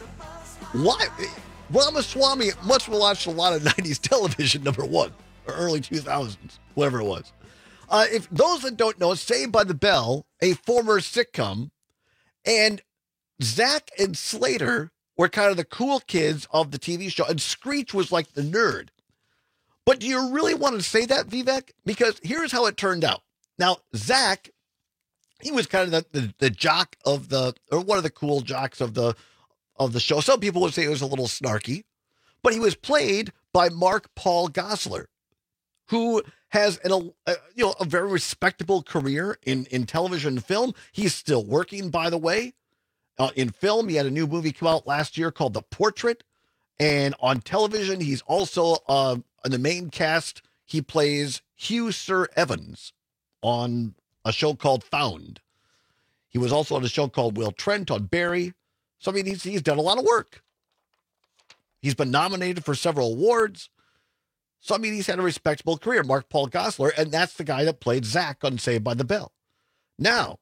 Why? Ramaswamy must have watched a lot of 90s television, number one, or early 2000s, whatever it was. If those that don't know, Saved by the Bell, a former sitcom, and Zach and Slater were kind of the cool kids of the TV show, and Screech was like the nerd. But do you really want to say that, Vivek? Because here's how it turned out. Now, Zach, he was kind of the jock of or one of the cool jocks of the show. Some people would say it was a little snarky, but he was played by Mark Paul Gosselaar, who has a very respectable career in television and film. He's still working, by the way. In film, he had a new movie come out last year called The Portrait. And on television, he's also in the main cast. He plays Hugh Sir Evans on a show called Found. He was also on a show called Will Trent on Barry. So, I mean, he's done a lot of work. He's been nominated for several awards. So, I mean, he's had a respectable career, Mark Paul Gosselaar, and that's the guy that played Zach on Saved by the Bell. Now,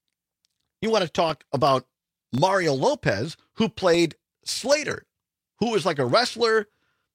you want to talk about Mario Lopez, who played Slater, who was like a wrestler,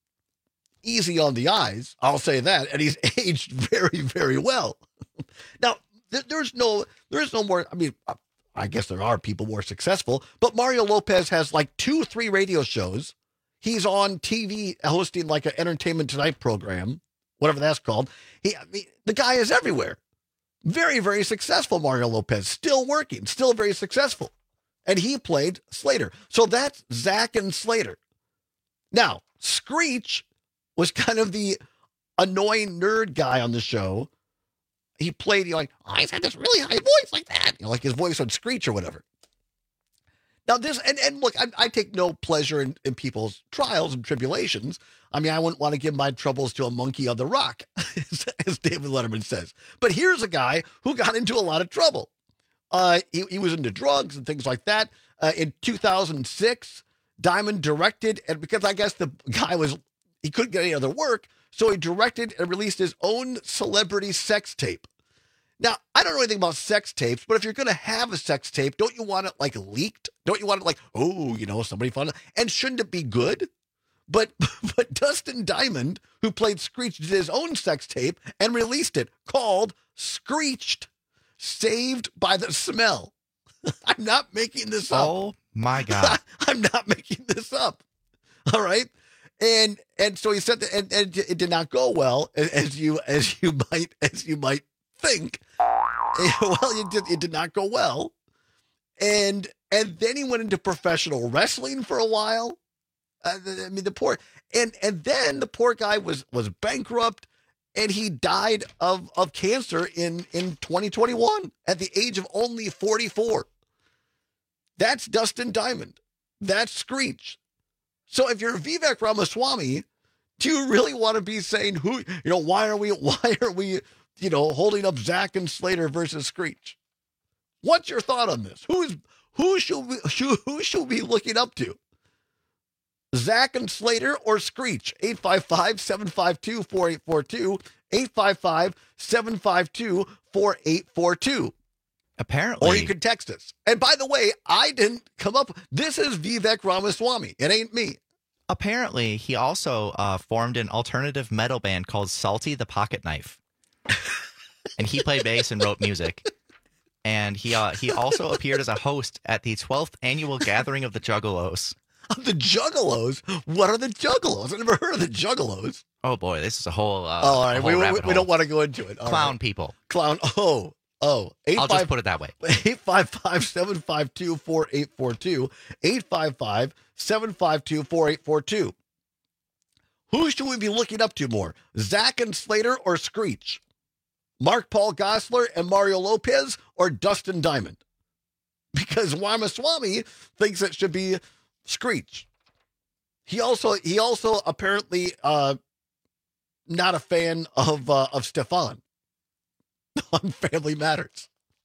easy on the eyes, I'll say that, and he's aged very, very well. Now, there's no more, I mean, I guess there are people more successful, but Mario Lopez has like 2-3 radio shows. He's on TV hosting like an Entertainment Tonight program, whatever that's called. The guy is everywhere. Very, very successful, Mario Lopez. Still working, still very successful. And he played Slater. So that's Zach and Slater. Now, Screech was kind of the annoying nerd guy on the show. He played, he's had this really high voice like that. Like his voice on Screech or whatever. Now this, and look, I take no pleasure in people's trials and tribulations. I mean, I wouldn't want to give my troubles to a monkey on the rock, as David Letterman says. But here's a guy who got into a lot of trouble. He was into drugs and things like that. In 2006, Diamond directed, and because I guess the guy he couldn't get any other work, so he directed and released his own celebrity sex tape. Now, I don't know anything about sex tapes, but if you're going to have a sex tape, don't you want it like leaked? Don't you want it like, somebody found it? And shouldn't it be good? But Dustin Diamond, who played Screech, did his own sex tape and released it called Screeched, Saved by the Smell. I'm not making this up. Oh my God. I'm not making this up. All right. And so he said that, and it did not go well, as you might think. Well, it did not go well. And then he went into professional wrestling for a while. I mean, then the poor guy was bankrupt, and he died of cancer in 2021 at the age of only 44. That's Dustin Diamond. That's Screech. So if you're Vivek Ramaswamy, do you really want to be saying why are we holding up Zach and Slater versus Screech? What's your thought on this? Who should we be looking up to? Zach and Slater or Screech? 855-752-4842. 855-752-4842. Apparently. Or you can text us. And by the way, I didn't come up. This is Vivek Ramaswamy. It ain't me. Apparently, he also formed an alternative metal band called Salty the Pocket Knife. And he played bass and wrote music. And he also appeared as a host at the 12th annual gathering of the Juggalos. The Juggalos? What are the Juggalos? I've never heard of the Juggalos. Oh, boy, this is a whole all right, we don't want to go into it. Clown people. Clown. Oh. I'll just put it that way. 855-752-4842. 855-752-4842. Who should we be looking up to more? Zach and Slater or Screech? Mark Paul Gosselaar and Mario Lopez or Dustin Diamond? Because Ramaswamy thinks it should be Screech. He also apparently not a fan of Stefan on Family Matters.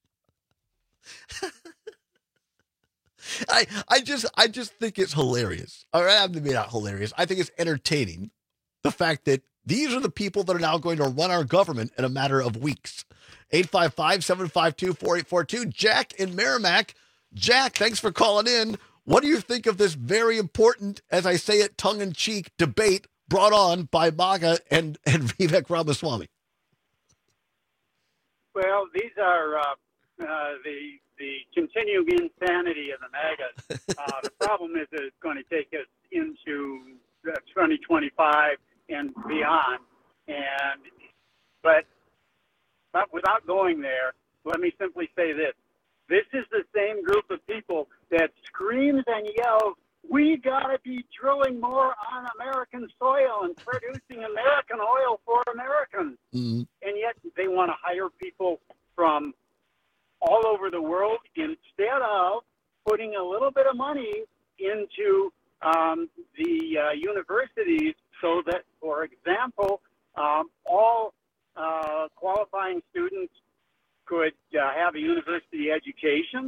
I just think it's hilarious. All right, maybe not hilarious. I think it's entertaining. The fact that these are the people that are now going to run our government in a matter of weeks. 855-752-4842. Jack in Merrimack. Jack, thanks for calling in. What do you think of this very important, as I say it, tongue-in-cheek debate brought on by MAGA and Vivek Ramaswamy? Well, these are the continuing insanity of the MAGAs. The problem is that it's going to take us into 2025 and beyond. But without going there, let me simply say this. This is the same group of people that screams and yells, we got to be drilling more on American soil and producing American oil for Americans. Mm-hmm. And yet they want to hire people from all over the world instead of putting a little bit of money into the universities so that, for example, all qualifying students could have a university education,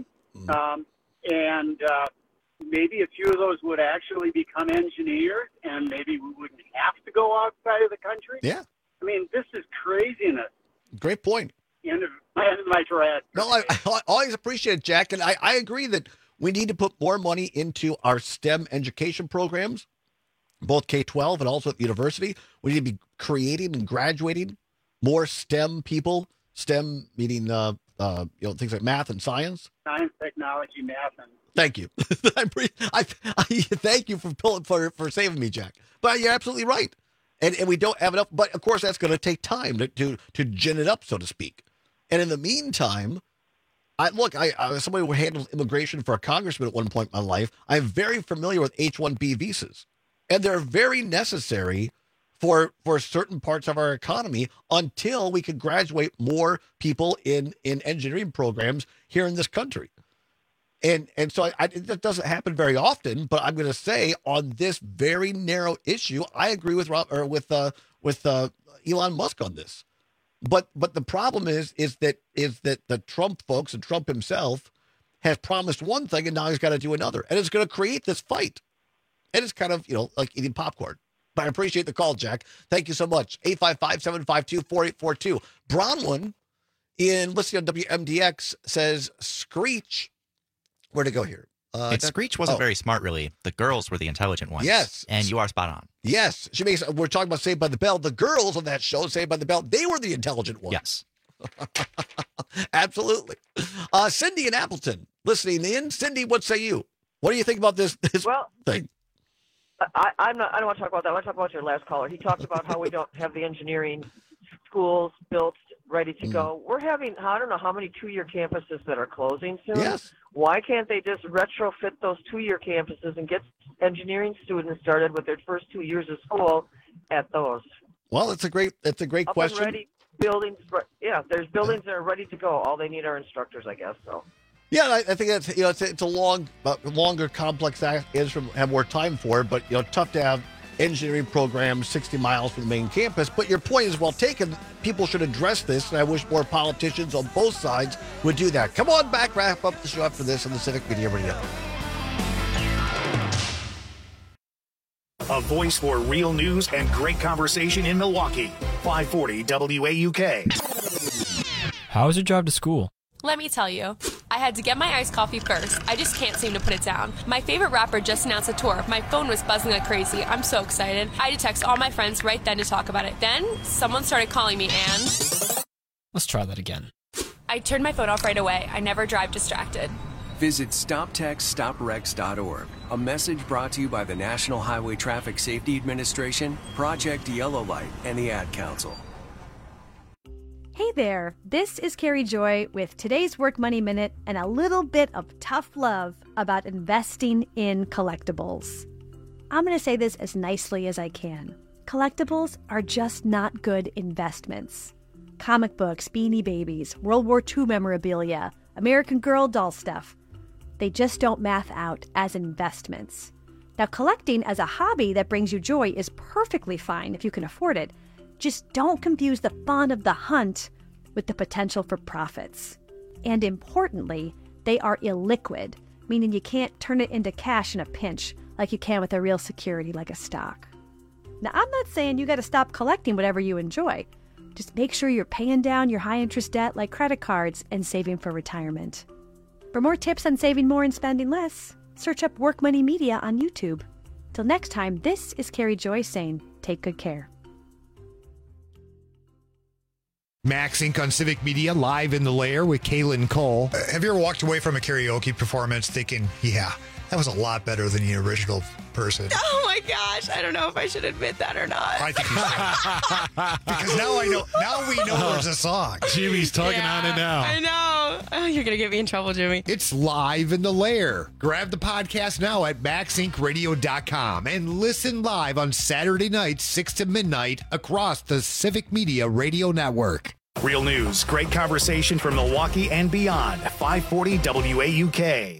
and maybe a few of those would actually become engineers, and maybe we wouldn't have to go outside of the country. Yeah. I mean, this is craziness. Great point. End of my thread. No, I always appreciate it, Jack, and I agree that we need to put more money into our STEM education programs, both K-12 and also at the university. We need to be creating and graduating more STEM people. STEM meaning things like math and science. Science, technology, math, and thank you. I thank you for saving me, Jack. But you're absolutely right, and we don't have enough. But of course, that's going to take time to gin it up, so to speak. And in the meantime, I was somebody who handled immigration for a congressman at one point in my life. I'm very familiar with H-1B visas, and they're very necessary for certain parts of our economy until we can graduate more people in engineering programs here in this country. And so that doesn't happen very often, but I'm going to say on this very narrow issue, I agree with Elon Musk on this. But the problem is that the Trump folks and Trump himself has promised one thing and now he's got to do another. And it's going to create this fight. And it's kind of, like eating popcorn. But I appreciate the call, Jack. Thank you so much. 855-752-4842. Bronwyn, listening on WMDX, says Screech. Where'd it go here? Screech wasn't very smart, really. The girls were the intelligent ones. Yes. And you are spot on. Yes. We're talking about Saved by the Bell. The girls on that show, Saved by the Bell, they were the intelligent ones. Yes. Absolutely. Cindy in Appleton, listening in. Cindy, what say you? What do you think about this thing? I don't want to talk about that. I want to talk about your last caller. He talked about how we don't have the engineering schools built, ready to go. We're having, I don't know how many 2-year campuses that are closing soon. Yes. Why can't they just retrofit those 2-year campuses and get engineering students started with their first 2 years of school at those? Well, it's a great question. Ready buildings, there's buildings that are ready to go. All they need are instructors, I guess. So. Yeah, I think that's it's a longer, complex answer, have more time for it, but tough to have engineering programs 60 miles from the main campus. But your point is well taken. People should address this, and I wish more politicians on both sides would do that. Come on back, wrap up the show after this on the Civic Media Radio. A voice for real news and great conversation in Milwaukee. 540 WAUK. How is your drive to school? Let me tell you, I I had to get my iced coffee first. I just can't seem to put it down. My favorite rapper just announced a tour. My phone was buzzing like crazy. I'm so excited. I had to text all my friends right then to talk about it. Then, someone started calling me and... Let's try that again. I turned my phone off right away. I never drive distracted. Visit StopTextStopWrecks.org. A message brought to you by the National Highway Traffic Safety Administration, Project Yellow Light, and the Ad Council. Hey there, this is Carrie Joy with today's Work Money Minute and a little bit of tough love about investing in collectibles. I'm going to say this as nicely as I can. Collectibles are just not good investments. Comic books, Beanie Babies, World War II memorabilia, American Girl doll stuff. They just don't math out as investments. Now, collecting as a hobby that brings you joy is perfectly fine if you can afford it. Just don't confuse the fun of the hunt with the potential for profits. And importantly, they are illiquid, meaning you can't turn it into cash in a pinch like you can with a real security like a stock. Now, I'm not saying you got to stop collecting whatever you enjoy. Just make sure you're paying down your high-interest debt like credit cards and saving for retirement. For more tips on saving more and spending less, search up Work Money Media on YouTube. Till next time, this is Carrie Joy saying, take good care. Max Inc. on Civic Media, live in the lair with Kaylin Cole. Have you ever walked away from a karaoke performance thinking, yeah, that was a lot better than the original person? Oh my gosh, I don't know if I should admit that or not. I think you should. Because now we know there's a song. Jimmy's tugging on it now. I know. Oh, you're going to get me in trouble, Jimmy. It's live in the lair. Grab the podcast now at maxincradio.com and listen live on Saturday nights, 6 to midnight across the Civic Media Radio Network. Real news, great conversation from Milwaukee and beyond. 540 WAUK.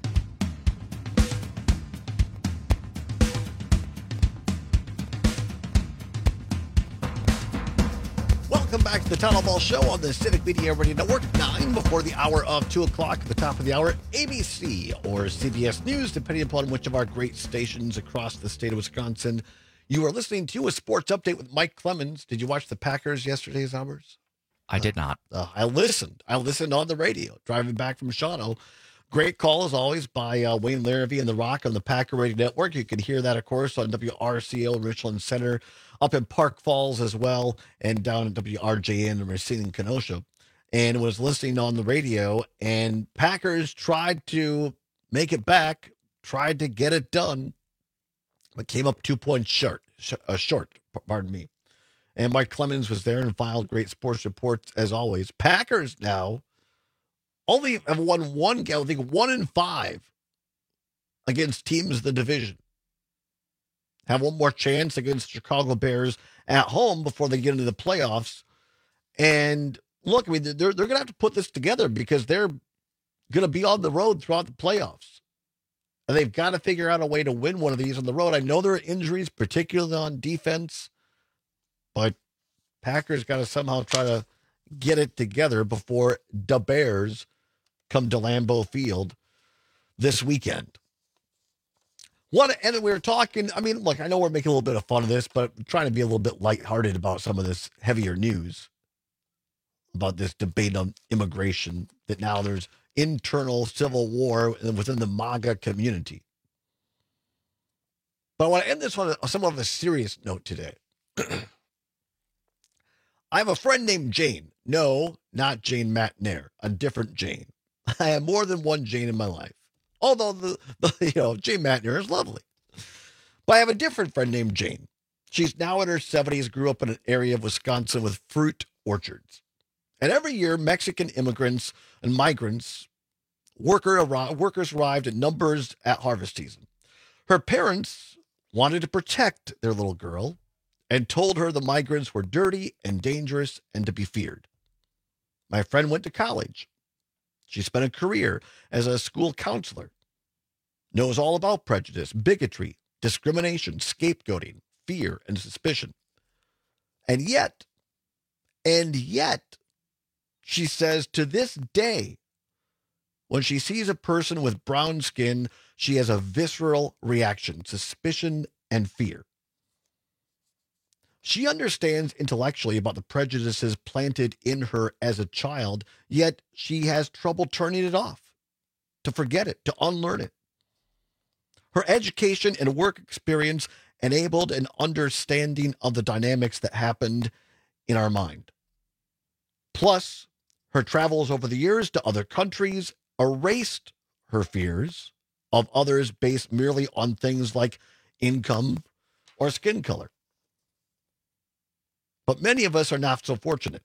Welcome back to the Town Hall Show on the Civic Media Radio Network. 9 before the hour of 2 o'clock. At the top of the hour, ABC or CBS News, depending upon which of our great stations across the state of Wisconsin you are listening to. A sports update with Mike Clemens. Did you watch the Packers yesterday, Zombers? I did not. I listened on the radio, driving back from Shawano. Great call, as always, by Wayne Larrabee and The Rock on the Packer Radio Network. You can hear that, of course, on WRCO Richland Center, up in Park Falls as well, and down at WRJN in Racine and Kenosha. And was listening on the radio, and Packers tried to make it back, tried to get it done, but came up 2 points short, pardon me. And Mike Clemens was there and filed great sports reports as always. Packers now only have won one game, I think 1-5 against teams in the division. Have one more chance against Chicago Bears at home before they get into the playoffs. And look, I mean, they're going to have to put this together because they're going to be on the road throughout the playoffs. And they've got to figure out a way to win one of these on the road. I know there are injuries, particularly on defense, but Packers got to somehow try to get it together before the Bears come to Lambeau Field this weekend. And we were talking, I mean, look, I know we're making a little bit of fun of this, but I'm trying to be a little bit lighthearted about some of this heavier news about this debate on immigration, that now there's internal civil war within the MAGA community. But I want to end this on somewhat of a serious note today. I have a friend named Jane. No, not Jane Matnair, a different Jane. I have more than one Jane in my life. Although Jane Matnair is lovely. But I have a different friend named Jane. She's now in her 70s, grew up in an area of Wisconsin with fruit orchards. And every year, Mexican immigrants and migrants, workers arrived in numbers at harvest season. Her parents wanted to protect their little girl and told her the migrants were dirty and dangerous and to be feared. My friend went to college. She spent a career as a school counselor, knows all about prejudice, bigotry, discrimination, scapegoating, fear, and suspicion. And yet, she says to this day, when she sees a person with brown skin, she has a visceral reaction, suspicion, and fear. She understands intellectually about the prejudices planted in her as a child, yet she has trouble turning it off. to forget it, to unlearn it. Her education and work experience enabled an understanding of the dynamics that happened in our mind. Plus, her travels over the years to other countries erased her fears of others based merely on things like income or skin color. But many of us are not so fortunate.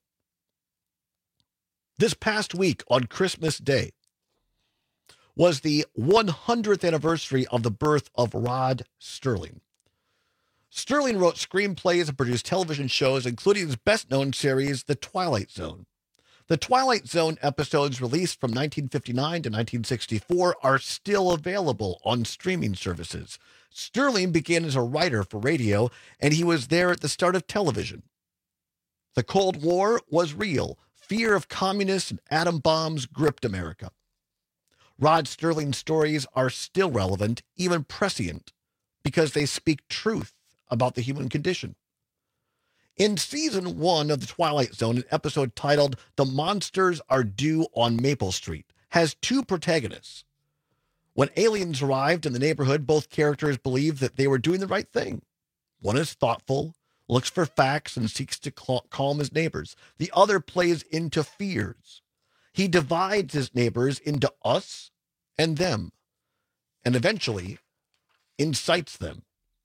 This past week on Christmas Day was the 100th anniversary of the birth of Rod Serling. Serling wrote screenplays and produced television shows, including his best-known series, The Twilight Zone. The Twilight Zone episodes released from 1959 to 1964 are still available on streaming services. Serling began as a writer for radio, and he was there at the start of television. The Cold War was real. Fear of communists and atom bombs gripped America. Rod Serling's stories are still relevant, even prescient, because they speak truth about the human condition. In season 1 of The Twilight Zone, an episode titled The Monsters Are Due on Maple Street has two protagonists. When aliens arrived in the neighborhood, both characters believe that they were doing the right thing. One is thoughtful, looks for facts, and seeks to calm his neighbors. The other plays into fears. He divides his neighbors into us and them, and eventually incites them.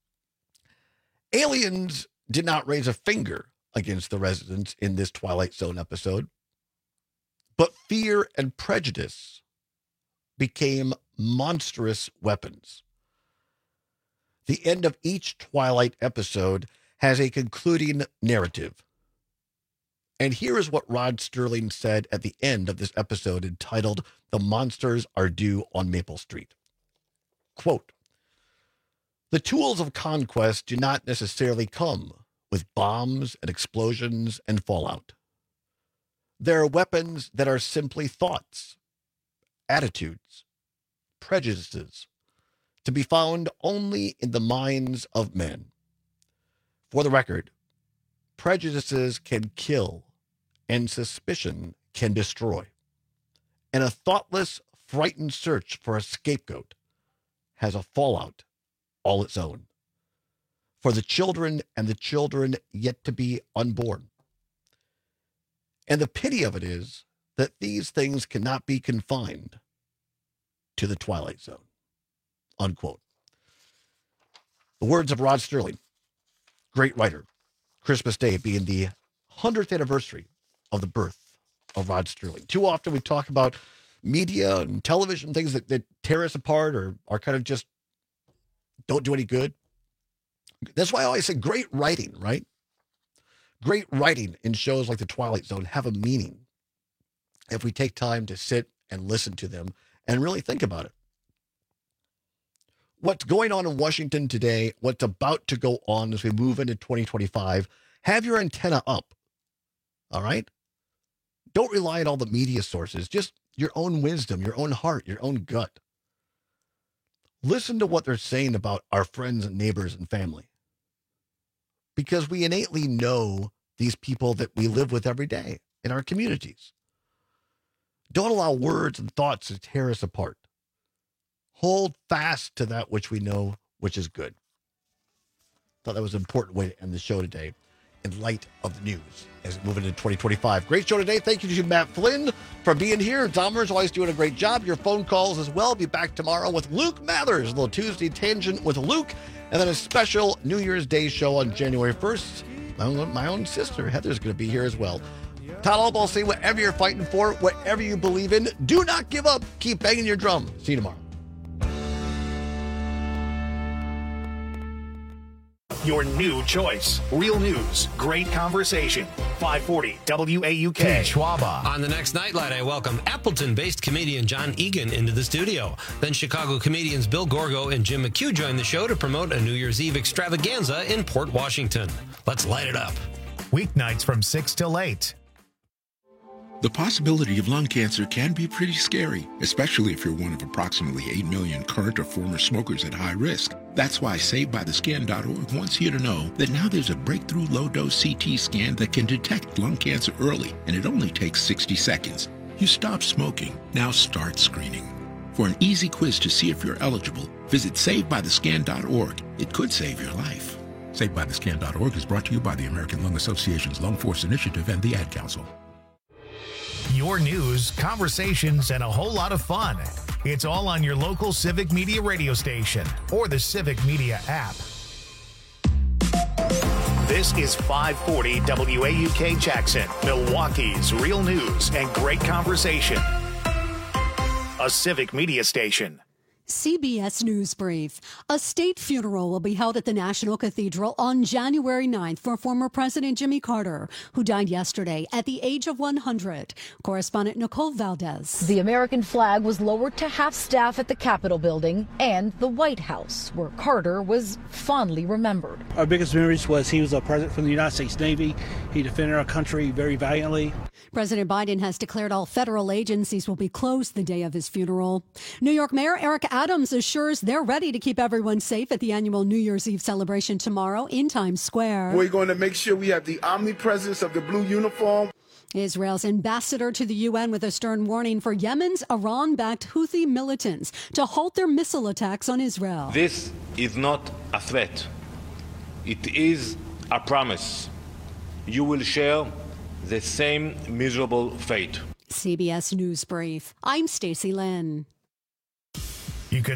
Aliens did not raise a finger against the residents in this Twilight Zone episode, but fear and prejudice became monstrous weapons. The end of each Twilight episode has a concluding narrative. And here is what Rod Serling said at the end of this episode entitled, The Monsters Are Due on Maple Street. Quote, "The tools of conquest do not necessarily come with bombs and explosions and fallout. There are weapons that are simply thoughts, attitudes, prejudices, to be found only in the minds of men. For the record, prejudices can kill and suspicion can destroy. And a thoughtless, frightened search for a scapegoat has a fallout all its own. For the children and the children yet to be unborn. And the pity of it is that these things cannot be confined to the Twilight Zone." Unquote. The words of Rod Serling, great writer. Christmas Day being the 100th anniversary of the birth of Rod Serling. Too often we talk about media and television, things that tear us apart or are kind of just don't do any good. That's why I always say great writing, right? Great writing in shows like The Twilight Zone have a meaning if we take time to sit and listen to them and really think about it. What's going on in Washington today, what's about to go on as we move into 2025, have your antenna up, all right? Don't rely on all the media sources, just your own wisdom, your own heart, your own gut. Listen to what they're saying about our friends and neighbors and family. Because we innately know these people that we live with every day in our communities. Don't allow words and thoughts to tear us apart. Hold fast to that which we know, which is good. Thought that was an important way to end the show today in light of the news as we move into 2025. Great show today. Thank you to Matt Flynn for being here. Dahmer's always doing a great job. Your phone calls as well. Be back tomorrow with Luke Mathers, a little Tuesday Tangent with Luke, and then a special New Year's Day show on January 1st. My own sister, Heather's going to be here as well. Todd Albaugh, say whatever you're fighting for, whatever you believe in, do not give up. Keep banging your drum. See you tomorrow. Your new choice. Real news. Great conversation. 540 WAUK. Schwaba. On the next Nightlight, I welcome Appleton-based comedian John Egan into the studio. Then Chicago comedians Bill Gorgo and Jim McHugh join the show to promote a New Year's Eve extravaganza in Port Washington. Let's light it up. Weeknights from 6 till 8. The possibility of lung cancer can be pretty scary, especially if you're one of approximately 8 million current or former smokers at high risk. That's why SaveByTheScan.org wants you to know that now there's a breakthrough low-dose CT scan that can detect lung cancer early, and it only takes 60 seconds. You stop smoking. Now start screening. For an easy quiz to see if you're eligible, visit SaveByTheScan.org. It could save your life. SaveByTheScan.org is brought to you by the American Lung Association's Lung Force Initiative and the Ad Council. Your news, conversations, and a whole lot of fun. It's all on your local Civic Media radio station or the Civic Media app. This is 540 WAUK Jackson, Milwaukee's real news and great conversation. A Civic Media station. CBS News Brief. A state funeral will be held at the National Cathedral on January 9th for former President Jimmy Carter, who died yesterday at the age of 100. Correspondent Nicole Valdez. The American flag was lowered to half-staff at the Capitol building and the White House, where Carter was fondly remembered. Our biggest memories was he was a president from the United States Navy. He defended our country very valiantly. President Biden has declared all federal agencies will be closed the day of his funeral. New York Mayor Eric Adams assures they're ready to keep everyone safe at the annual New Year's Eve celebration tomorrow in Times Square. We're going to make sure we have the omnipresence of the blue uniform. Israel's ambassador to the UN with a stern warning for Yemen's Iran-backed Houthi militants to halt their missile attacks on Israel. This is not a threat. It is a promise. You will share the same miserable fate. CBS News Brief. I'm Stacey Lynn.